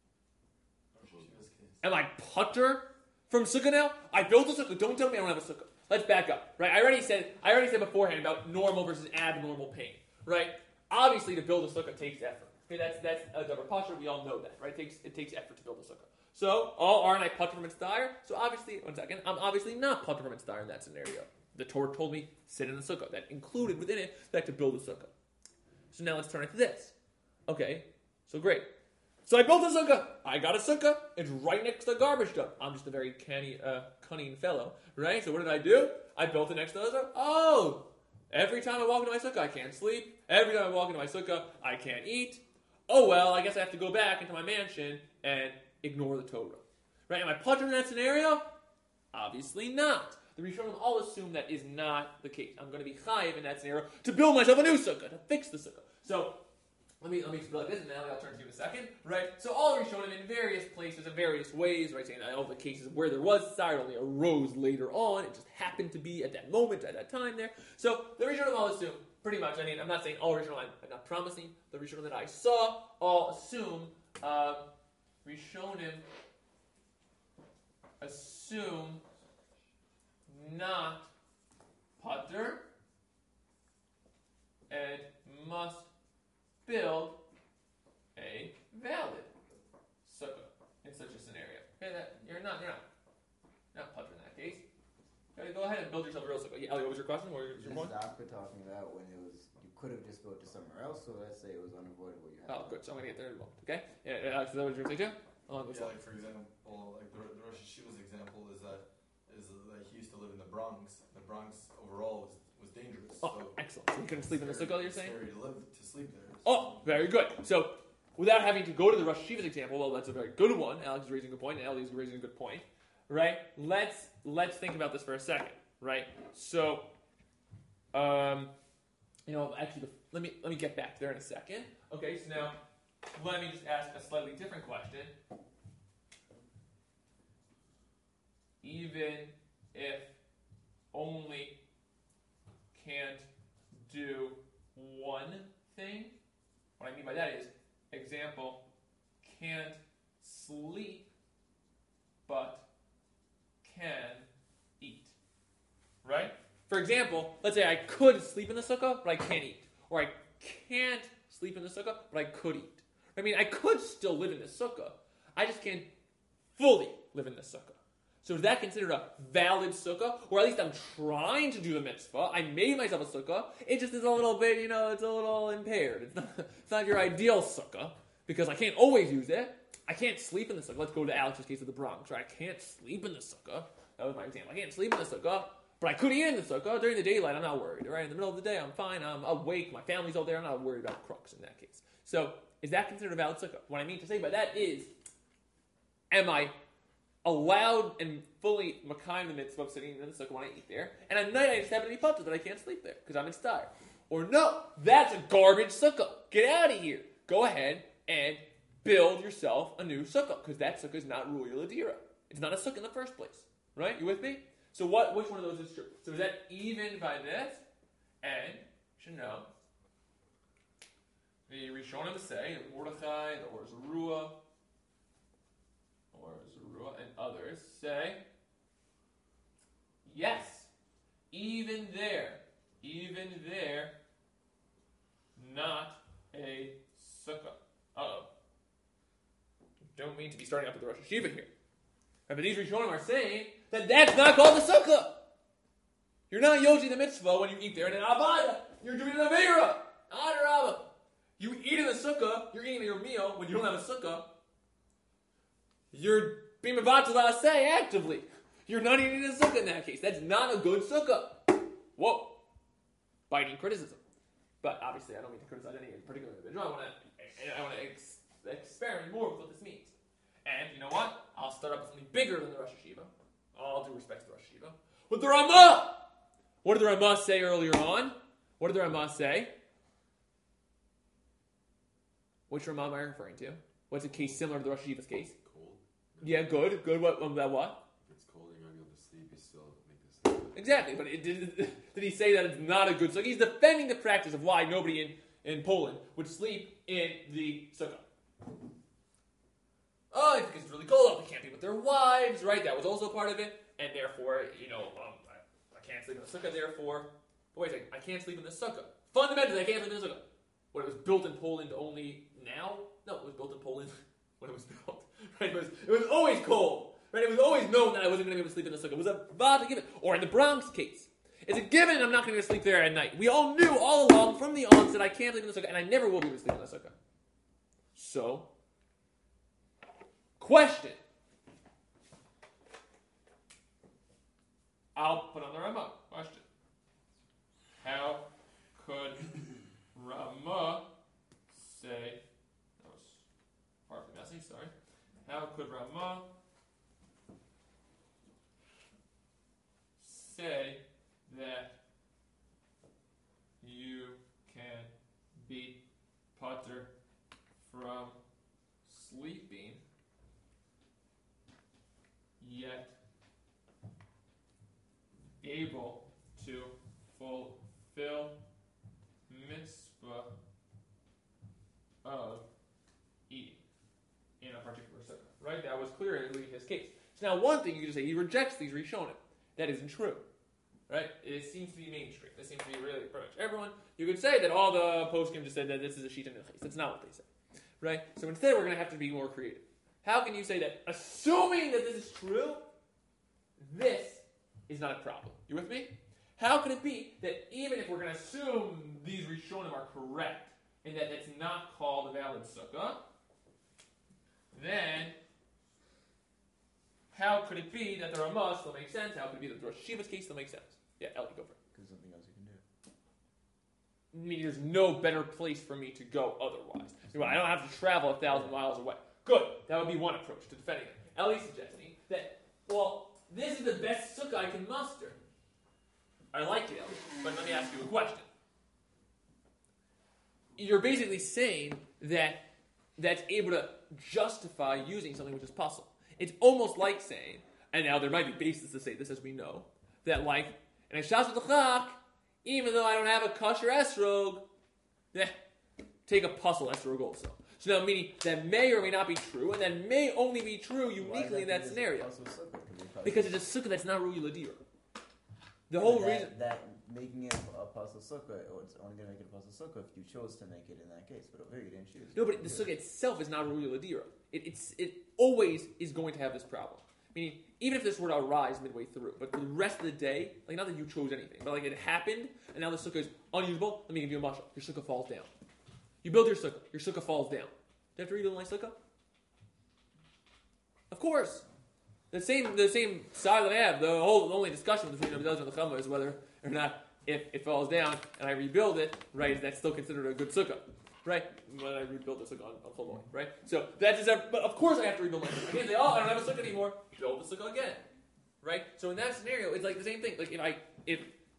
Am I putter from sukkah now? I built a sukkah. Don't tell me I don't have a sukkah. Let's back up. Right, I already said I already said beforehand about normal versus abnormal pain. Right? Obviously, to build a sukkah takes effort. Okay, that's that's a double posture. We all know that, right? It takes it takes effort to build a sukkah. So, oh, aren't I putter from mitzvah? So obviously, one second, I'm obviously not putter from mitzvah in that scenario. The Torah told me sit in the sukkah. That included within it that to build a sukkah. So now let's turn it to this. Okay, so great. So I built a sukkah. I got a sukkah. It's right next to the garbage dump. I'm just a very canny, uh, cunning fellow, right? So what did I do? I built it next to the sukkah. Oh, every time I walk into my sukkah, I can't sleep. Every time I walk into my sukkah, I can't eat. Oh well, I guess I have to go back into my mansion and ignore the Torah. Right? Am I putter in that scenario? Obviously not. The Rishonim all assume that is not the case. I'm going to be chayiv in that scenario to build myself a new sukkah, to fix the sukkah. So, let me let me explain like this, and now I'll turn to you in a second. Right? So all the Rishonim in various places, in various ways, right? Saying all the cases where there was tsar only arose later on. It just happened to be at that moment, at that time there. So the Rishonim all assume, pretty much, I mean, I'm not saying all Rishonim, I'm, I'm not promising, the Rishonim that I saw all assume, um, Rishonim assume not putter and must build a valid sukkah in such a scenario. Okay, that you're not you're not not putter in that case. Okay, go ahead and build yourself a real sukkah. Yeah, Ellie, what was your question? What was your This point? is Dafka talking about when it was you could have just go to somewhere else. So let's say it was unavoidable. You had Oh, to- good. So I'm gonna get there as well. Okay. Yeah, Alex, is that what you're going to say too? Along those Yeah, lines. like for example, like the, the Rosh Hashiva's example is that is that he used to live in the Bronx. The Bronx overall was, was dangerous. Oh, so excellent. So you couldn't sleep in the it's sukkah, scary- you're saying? Scary to live to sleep there. Oh, very good. So, without having to go to the Rosh Hashiva's example, well, that's a very good one. Alex is raising a good point, and Ellie is raising a good point, right? Let's let's think about this for a second, right? So, um, you know, actually, the, let me let me get back there in a second. Okay, so now let me just ask a slightly different question. Even if only can't do one thing. What I mean by that is, example, can't sleep, but can eat. Right? For example, let's say I could sleep in the sukkah, but I can't eat. Or I can't sleep in the sukkah, but I could eat. I mean, I could still live in the sukkah. I just can't fully live in the sukkah. So is that considered a valid sukkah? Or at least I'm trying to do the mitzvah. I made myself a sukkah. It just is a little bit, you know, it's a little impaired. It's not, it's not your ideal sukkah because I can't always use it. I can't sleep in the sukkah. Let's go to Alex's case of the Bronx, right? I can't sleep in the sukkah. That was my example. I can't sleep in the sukkah, but I could eat in the sukkah. During the daylight, I'm not worried, right? In the middle of the day, I'm fine. I'm awake. My family's all there. I'm not worried about crooks in that case. So is that considered a valid sukkah? What I mean to say by that is, am I allowed and fully makayim the mitzvah of sitting in the sukkah when I eat there, and at night I just happen to be putter that I can't sleep there because I'm inspired? Or no, that's a garbage sukkah. Get out of here. Go ahead and build yourself a new sukkah because that sukkah is not ru'ya l'dira. It's not a sukkah in the first place. Right? You with me? So what? Which one of those is true? So is that even by this? And you should know the Rishonim say Mordechai, the Or Zeruah, or Zeruah, and others say, yes, even there, even there, not a sukkah. Uh-oh. Don't mean to be starting up with the Rosh Hashiva here. But these Rishonim are saying that that's not called a sukkah. You're not yoji the mitzvah when you eat there, and in Avada, you're doing an Avera. Adarabah. You eat in the sukkah, you're eating your meal when you don't have a sukkah. You're being mevatel say actively. You're not eating in a sukkah in that case. That's not a good sukkah. Whoa. Biting criticism. But obviously, I don't mean to criticize any particular individual. I want to I want to ex- experiment more with what this means. And you know what? I'll start up with something bigger than the Rosh Hashiva. All due respect to the Rosh Hashiva. With the Ramah! What did the Ramah say earlier on? What did the Ramah say? Which Ramah am I referring to? What's a case similar to the Rosh Hashiva's case? Cold. Yeah, good. Good. What about what? If it's cold, you're not able to sleep. You still make this. Exactly. But it, did, did he say that it's not a good sukkah? He's defending the practice of why nobody in, in Poland would sleep in the sukkah. Oh, because it's really cold. Oh, they can't be with their wives, right? That was also part of it. And therefore, you know, um, I, I can't sleep in the sukkah, therefore. But wait a second. I can't sleep in the sukkah. Fundamentally, I can't sleep in the sukkah. When it was built in Poland only now? No, it was built in Poland when it was built. Right? It was, it was always cold. Right? It was always known that I wasn't going to be able to sleep in the sukkah. It was a vada given. Or in the Bronx case. It's a given I'm not going to sleep there at night. We all knew all along from the onset I can't sleep in the sukkah, and I never will be able to sleep in the sukkah. So, question. I'll put on the Ramah. Question. How could Ramah say, that was partly messy, sorry. How could Ramah say that you can be putter from sleeping, yet able to fulfill mitzvah of eating in a particular sukkah? Right? That was clearly his case. So now one thing you can say, he rejects these Rishonim. That isn't true. Right? It seems to be mainstream. This seems to be really pretty much everyone. You could say that all the poskim just said that this is a shita nilchis. That's not what they said. Right? So instead we're going to have to be more creative. How can you say that, assuming that this is true, this is not a problem? You with me? How could it be that even if we're going to assume these Rishonim are correct, and that it's not called a valid sukkah, then how could it be that the Ramah still makes sense? How could it be that the Rosh Hashiva's case still makes sense? Yeah, Ellie, go for it. Because something else you can do. I mean, there's no better place for me to go otherwise. You know, I don't have to travel a thousand miles away. Good. That would be one approach to defending it. Ellie's suggesting that, well, this is the best sukkah I can muster. I like it, Ellie, but let me ask you a question. You're basically saying that that's able to justify using something which is possible. It's almost like saying, and now there might be basis to say this as we know, that like, and I shas with the chak, even though I don't have a kosher esrog, eh, take a puzzle esrog also. So now meaning that may or may not be true, and that may only be true uniquely in that scenario. Because it's a sukkah that's not Ru'i Ladira. The whole that, reason... That making it a puzzle sukkah, or it's only going to make it a puzzle sukkah if you chose to make it in that case. But over here you didn't choose. No, but the sukkah itself is not Ru'i Ladira. It, it's, it always is going to have this problem. Meaning, even if this were to arise midway through, but for the rest of the day, like not that you chose anything, but like it happened, and now the sukkah is unusable, let me give you a mashal. Your sukkah falls down. You build your sukkah, your sukkah falls down. Do you have to rebuild my sukkah? Of course. The same the same side that I have, the whole the only discussion between the Abdel and the Chama is whether or not if it falls down and I rebuild it, right, is that still considered a good sukkah? Right? When I rebuild the sukkah on, on Chol Moed, right? So that is, but of course I have to rebuild my sukkah. I can't say, oh, I don't have a sukkah anymore. Build the sukkah again, right? So in that scenario, it's like the same thing. Like if I if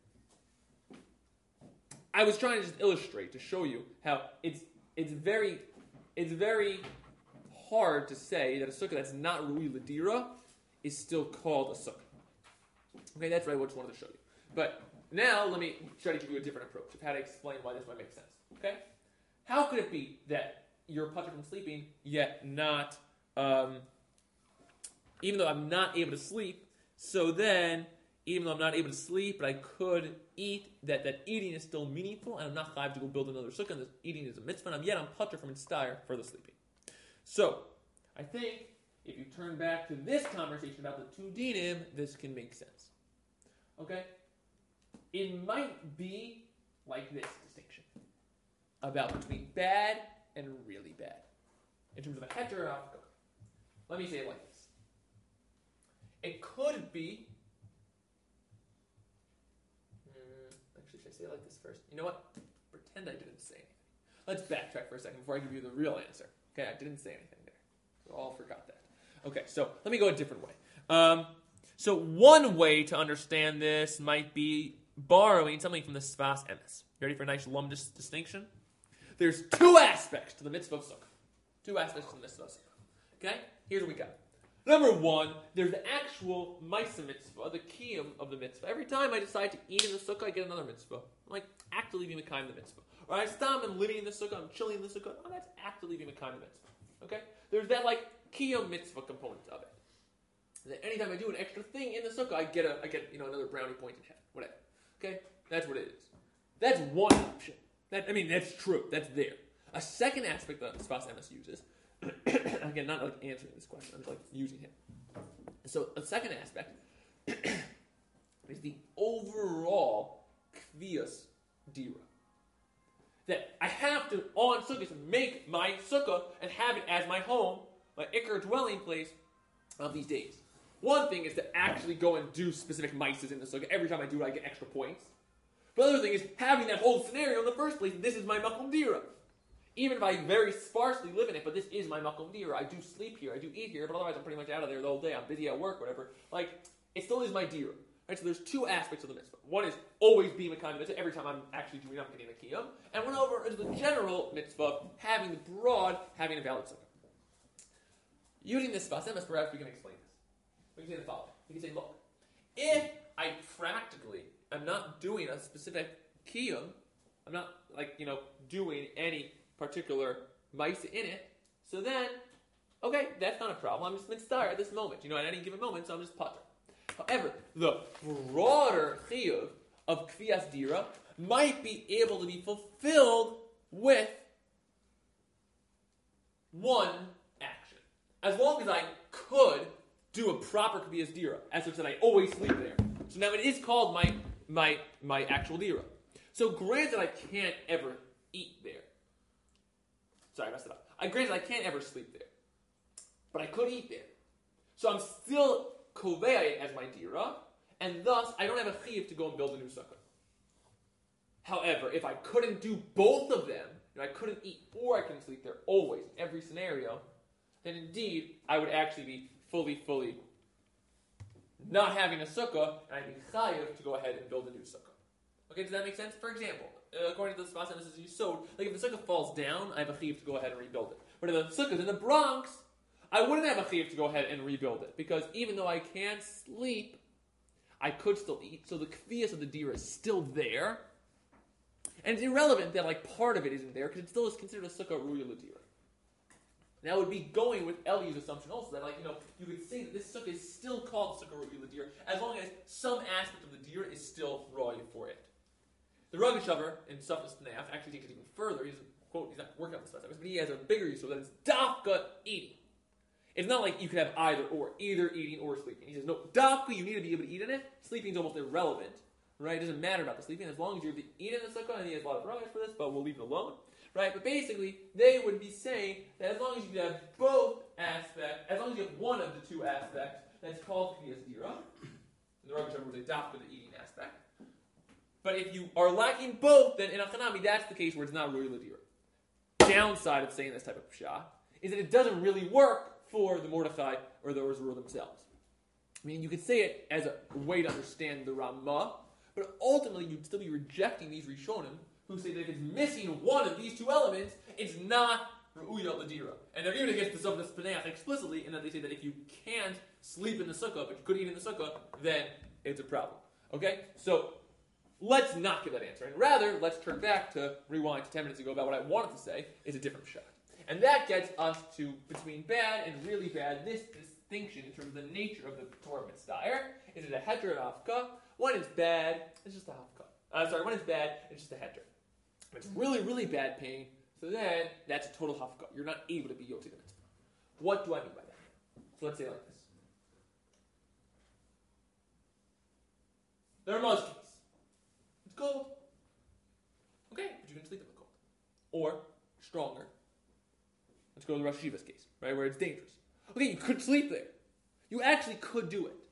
I was trying to just illustrate to show you how it's it's very it's very hard to say that a sukkah that's not Ru'i Ladira is still called a sukkah. Okay, that's what I just wanted to show you. But now let me try to give you a different approach of how to explain why this might make sense. Okay. How could it be that you're putter from sleeping, yet not, um, even though I'm not able to sleep, so then, even though I'm not able to sleep, but I could eat, that, that eating is still meaningful, and I'm not chayav to go build another sukkah, and this eating is a mitzvah, and I'm, yet I'm putter from instire for the sleeping. So, I think, if you turn back to this conversation about the two dinim, this can make sense. Okay? It might be like this distinction about between bad and really bad in terms of a heter and a hafkah. Let me say it like this. It could be. Hmm, actually, should I say it like this first? You know what? Pretend I didn't say anything. Let's backtrack for a second before I give you the real answer. Okay, I didn't say anything there. We all forgot that. Okay, so let me go a different way. Um, so one way to understand this might be borrowing something from the Sfas Emes. You ready for a nice lumdus distinction? There's two aspects to the mitzvah of sukkah. Two aspects to the mitzvah of sukkah. Okay? Here's what we got. Number one, there's the actual Maisa mitzvah, the kiyum of the mitzvah. Every time I decide to eat in the sukkah, I get another mitzvah. I'm like actively being Mekayim the mitzvah. Or I stop, I'm living in the sukkah, I'm chilling in the sukkah. Oh, that's actively being Mekayim the mitzvah. Okay? There's that like kiyum mitzvah component of it. And then anytime I do an extra thing in the sukkah, I get a, I get you know another brownie point in heaven. Whatever. Okay? That's what it is. That's one option. That, I mean, that's true. That's there. A second aspect that Sfas Emes uses, again, not like answering this question, I'm just like using him. So a second aspect is the overall kvias dira. That I have to, on sukkahs, make my sukkah and have it as my home, my ikar dwelling place of these days. One thing is to actually go and do specific mices in the sukkah. Every time I do it, I get extra points. The other thing is having that whole scenario in the first place. This is my makom dira. Even if I very sparsely live in it, but this is my makom dira. I do sleep here, I do eat here, but otherwise I'm pretty much out of there the whole day. I'm busy at work, whatever. Like, it still is my dira. Right? So there's two aspects of the mitzvah. One is always being a kind of mitzvah. Every time I'm actually doing up, getting a kiyum. And one over is the general mitzvah, having the broad, having a valid sukkah. Using this Sfas Emes, perhaps we can explain this. We can say the following. We can say, look, if I practically I'm not doing a specific kiyum, I'm not, like, you know, doing any particular mice in it, so then, okay, that's not a problem. I'm just mitzvah at this moment, you know, at any given moment, so I'm just putter. However, the broader chiyuv of kvias dira might be able to be fulfilled with one action. As long as I could do a proper kvias dira, as such that I always sleep there. So now it is called my my my actual dira. So granted, I can't ever eat there. Sorry, I messed it up. I granted I can't ever sleep there, but I could eat there. So I'm still kovea it as my dira, and thus I don't have a chiyuv to go and build a new sukkah. However, if I couldn't do both of them, and I couldn't eat or I couldn't sleep there always in every scenario, then indeed I would actually be fully, fully not having a sukkah, and I'd be chayiv to go ahead and build a new sukkah. Okay, does that make sense? For example, uh, according to the Sfas, and this is Yisod, like if the sukkah falls down, I have a chiyuv to go ahead and rebuild it. But if the sukkah's in the Bronx, I wouldn't have a chiyuv to go ahead and rebuild it, because even though I can't sleep, I could still eat, so the kvias of the dira is still there, and it's irrelevant that like part of it isn't there, because it still is considered a sukkah ruya l'dira. Now, it would be going with Eli's assumption also that, like, you know, you could say that this sukkah is still called sukkah ru'ya l'dir as long as some aspect of the dir is still roya for it. The Rogashover in Sufis Pneaf actually takes it even further. He's quote, he's not working on this stuff, but he has a bigger use of that it's dafka eating. It's not like you could have either or, either eating or sleeping. He says, no, dafka, you need to be able to eat in it. Sleeping is almost irrelevant, right? It doesn't matter about the sleeping as long as you're able to eat in the sukkah, and he has a lot of ragash for this, but we'll leave it alone. Right, but basically, they would be saying that as long as you have both aspects, as long as you have one of the two aspects, that's called Kviyas Dira. The Rosh Hashanah would adopt for the eating aspect. But if you are lacking both, then in Achanami, that's the case where it's not Ruy Ladira. Downside of saying this type of pshat is that it doesn't really work for the Mordechai or the Urzur themselves. I mean, you could say it as a way to understand the Ramah, but ultimately you'd still be rejecting these Rishonim who say that if it's missing one of these two elements, it's not Ru'uya Ladira. And they're even against the Sufis Pneach explicitly, in that they say that if you can't sleep in the sukkah, but you could eat in the sukkah, then it's a problem. Okay? So, let's not give that answer. And rather, let's turn back to rewind to ten minutes ago about what I wanted to say is a different shot. And that gets us to between bad and really bad, this distinction in terms of the nature of the Torah Mitzdayer. Is it a heter or hafka? When it's bad, it's just a hafka. Uh, sorry, when it's bad, it's just a heter. If it's really, really bad pain, so then that's a total hafka. You're not able to be yotzi the mitzvah. What do I mean by that? So let's say it like this. The Ramah's case. It's cold. Okay, but you can sleep in the cold. Or, stronger, let's go to the Rosh Hashiva's case, right, where it's dangerous. Okay, you could sleep there. You actually could do it.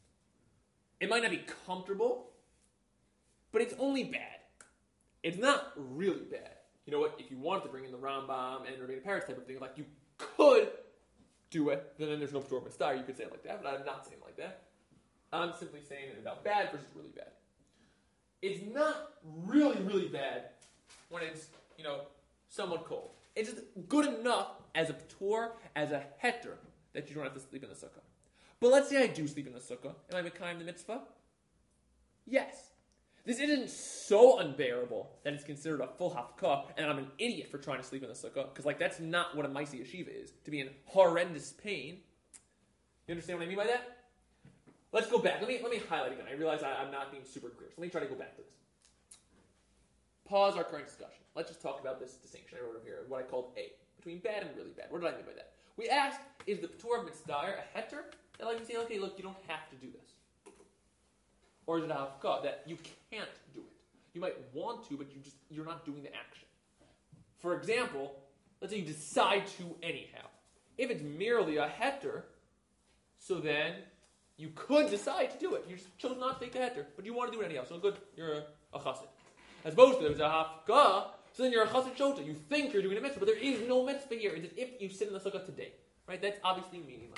It might not be comfortable, but it's only bad. It's not really bad. You know what? If you wanted to bring in the Rambam and Rabbeinu Peretz type of thing, like you could do it, then there's no P'tur Mitzvah. You could say it like that, but I'm not saying it like that. I'm simply saying it about bad versus really bad. It's not really, really bad when it's, you know, somewhat cold. It's just good enough as a P'tur, as a heter, that you don't have to sleep in the sukkah. But let's say I do sleep in the sukkah. Am I Mekayim the mitzvah? Yes. This isn't so unbearable that it's considered a full hafkah, and I'm an idiot for trying to sleep in the sukkah, because like that's not what a Maisi Yeshiva is, to be in horrendous pain. You understand what I mean by that? Let's go back. Let me let me highlight again. I realize I, I'm not being super clear, so let me try to go back to this. Pause our current discussion. Let's just talk about this distinction I wrote over here, what I called A, between bad and really bad. What did I mean by that? We asked, is the P'tur Mitzdayer a heter? And like we say, okay, look, you don't have to do this. Or is it a hafkah that you can't do it? You might want to, but you just you're not doing the action. For example, let's say you decide to anyhow. If it's merely a heter, so then you could decide to do it. You just chose not to take the heter, but you want to do it anyhow. So good, you're a, a chassid. As opposed to if it's a hafkah, so then you're a chassid shota. You think you're doing a mitzvah, but there is no mitzvah here. It's as if you sit in the sukkah today. Right? That's obviously meaningless.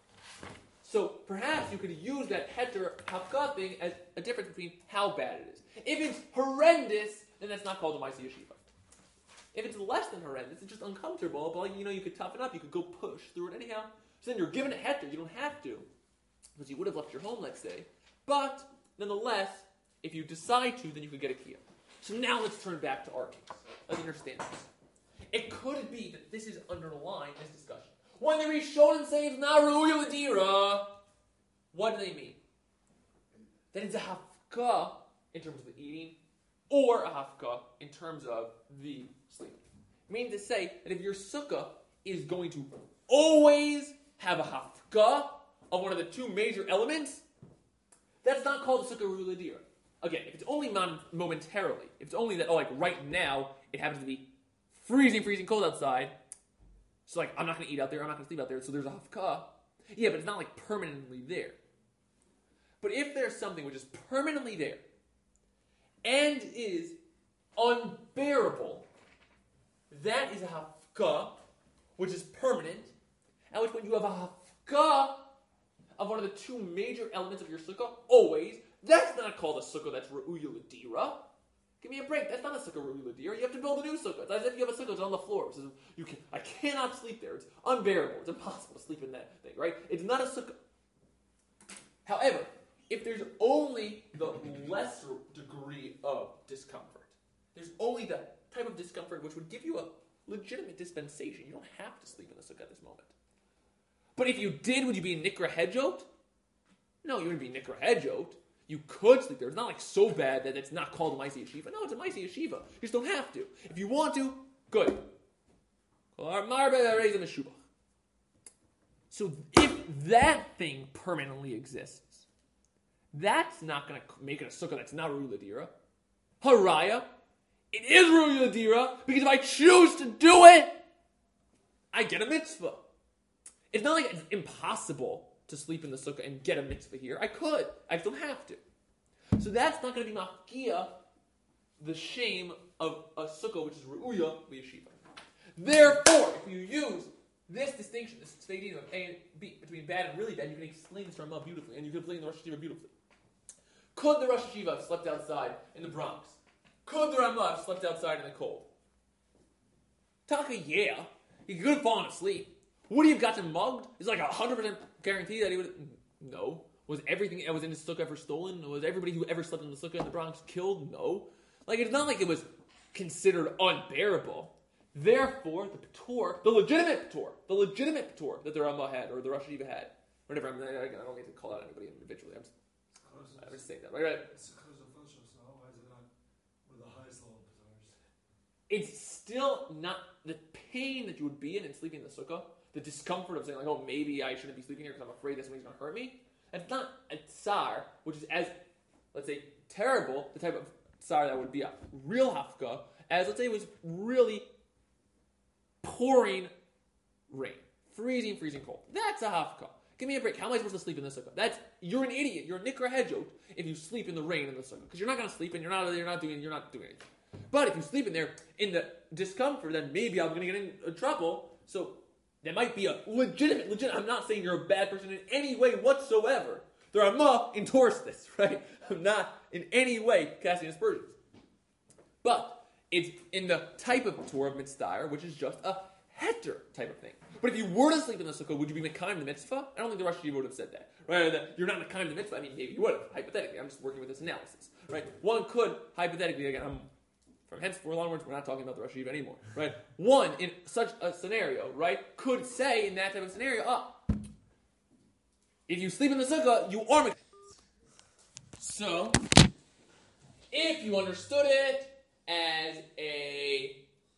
So perhaps you could use that heter hafkah thing as a difference between how bad it is. If it's horrendous, then that's not called a Maisi Yeshiva. If it's less than horrendous, it's just uncomfortable, but you know you could toughen up, you could go push through it anyhow. So then you're given a heter, you don't have to, because you would have left your home, let's say. But nonetheless, if you decide to, then you could get a kiyah. So now let's turn back to our case. Let's understand this. It could be that this is underlying this discussion. When the Rishonim say it's not Ru'uya L'Dira, what do they mean? That it's a hafkah in terms of the eating, or a hafkah in terms of the sleeping. Meaning to say that if your sukkah is going to always have a hafkah of one of the two major elements, that's not called a sukkah Ru'uya L'Dira. again, if it's only mon- momentarily, if it's only that, oh, like right now, it happens to be freezing, freezing cold outside, so like, I'm not going to eat out there, I'm not going to sleep out there, so there's a hafka. Yeah, but it's not like permanently there. But if there's something which is permanently there, and is unbearable, that is a hafka, which is permanent, and which when you have a hafka of one of the two major elements of your sukkah, always, that's not called a sukkah that's re'uya l'dira. Give me a break. That's not a sukkah re'uya l'dira. You have to build a new sukkah. It's as if you have a sukkah that's on the floor. It says, you can, I cannot sleep there. It's unbearable. It's impossible to sleep in that thing, right? It's not a sukkah. However, if there's only the lesser degree of discomfort, there's only the type of discomfort which would give you a legitimate dispensation. You don't have to sleep in the sukkah at this moment. But if you did, would you be nikra hedjot? No, you wouldn't be nikra hedjot. You could sleep there. It's not like so bad that it's not called a Maaseh Yeshiva. No, it's a Maaseh Yeshiva. You just don't have to. If you want to, good. So if that thing permanently exists, that's not going to make it a sukkah that's not Re'uya l'dira. Haraya, it is Re'uya l'dira because if I choose to do it, I get a mitzvah. It's not like it's impossible to sleep in the sukkah and get a mitzvah here. I could. I just don't have to. So that's not going to be mafkia, the shame of a sukkah which is Re'uya l'yeshiva. Therefore, if you use this distinction, this tzvei of A and B, between bad and really bad, you can explain this Ramah beautifully, and you can explain the Rosh Hashiva beautifully. Could the Rosh Hashiva have slept outside in the Bronx? Could the Ramah have slept outside in the cold? Taka, yeah. He could have fallen asleep. Would he have gotten mugged? Is like a hundred percent guarantee that he would. No. Was everything that was in the sukkah ever stolen? Was everybody who ever slept in the sukkah in the Bronx killed? No. Like it's not like it was considered unbearable. Therefore, the patur, the legitimate patur, the legitimate patur that the Ramah had or the Rosh Hashiva had, whatever. I'm, I don't need to call out anybody individually. I'm just, I'm just saying that, right? right? It's because of fellowship, so why is it not one of the highest level patars? It's still not the pain that you would be in in sleeping in the sukkah. The discomfort of saying, like, oh, maybe I shouldn't be sleeping here because I'm afraid that somebody's going to hurt me. It's not a tsar, which is as, let's say, terrible, the type of tsar that would be a real hafka, as, let's say, it was really pouring rain. Freezing, freezing cold. That's a hafka. Give me a break. How am I supposed to sleep in the sukkah? That's, you're an idiot. You're a nikra hedjot if you sleep in the rain in the sukkah. Because you're not going to sleep and you're not, you're not doing, you're not doing anything. But if you sleep in there in the discomfort, then maybe I'm going to get in uh, trouble. So, there might be a legitimate, legit. I'm not saying you're a bad person in any way whatsoever. The Ramah endorsed this, right? I'm not in any way casting aspersions. But it's in the type of Torah of mitzvah, which is just a heter type of thing. But if you were to sleep in the sukkah, would you be mekayim the mitzvah? I don't think the Rosh Hashiva would have said that. Right? That you're not mekayim the mitzvah. I mean, maybe you would have, hypothetically. I'm just working with this analysis. Right? One could, hypothetically, again, I'm from henceforth onwards, we're not talking about the Rosh Hashiva anymore, right? One, in such a scenario, right, could say in that type of scenario, oh, if you sleep in the sukkah, you are. So, if you understood it as a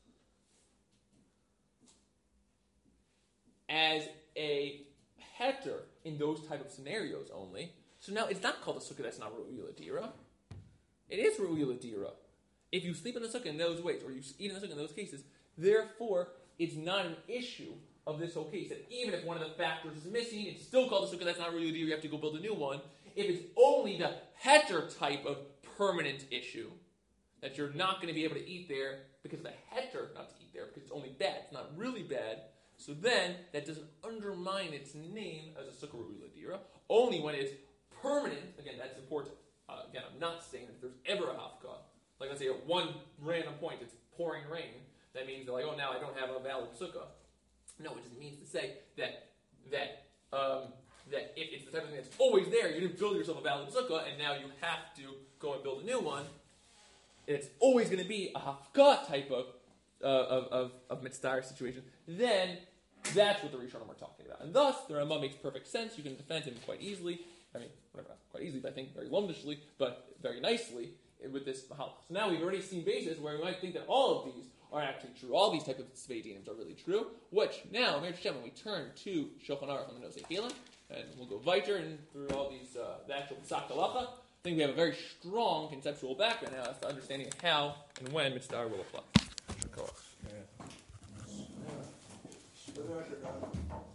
as a heter in those type of scenarios only, so now it's not called a sukkah that's not Re'uya l'dira. It is Re'uya l'dira. If you sleep in the sukkah in those ways, or you eat in the sukkah in those cases, therefore, it's not an issue of this whole case. That even if one of the factors is missing, it's still called a sukkah that's not really dear, you have to go build a new one. If it's only the heter type of permanent issue, that you're not going to be able to eat there because of the heter not to eat there, because it's only bad, it's not really bad, so then that doesn't undermine its name as a sukkah Re'uya l'dira. Only when it's permanent, again, that's important. Uh, again, I'm not saying that if there's ever a hafka, like let's say at one random point it's pouring rain, that means they're like, oh, now I don't have a valid sukkah. No, it just means to say that that um, that if it's the type of thing that's always there, you didn't build yourself a valid sukkah, and now you have to go and build a new one. It's always going to be a hafka type of uh, of of, of mitzvah situation. Then that's what the Rishonim are talking about, and thus the Ramah makes perfect sense. You can defend him quite easily. I mean, whatever, not quite easily, but I think very lumdishly, but very nicely with this mahalach. So now we've already seen bases where we might think that all of these are actually true. All these types of tzvei dinim are really true. Which now, Meir Hashem, when we turn to Shulchan Aruch on the Nosei Kelim, and we'll go weiter and through all these uh, the actual Pesach Halacha, think we have a very strong conceptual background now as to understanding how and when mitzvah will apply. For the record, uh,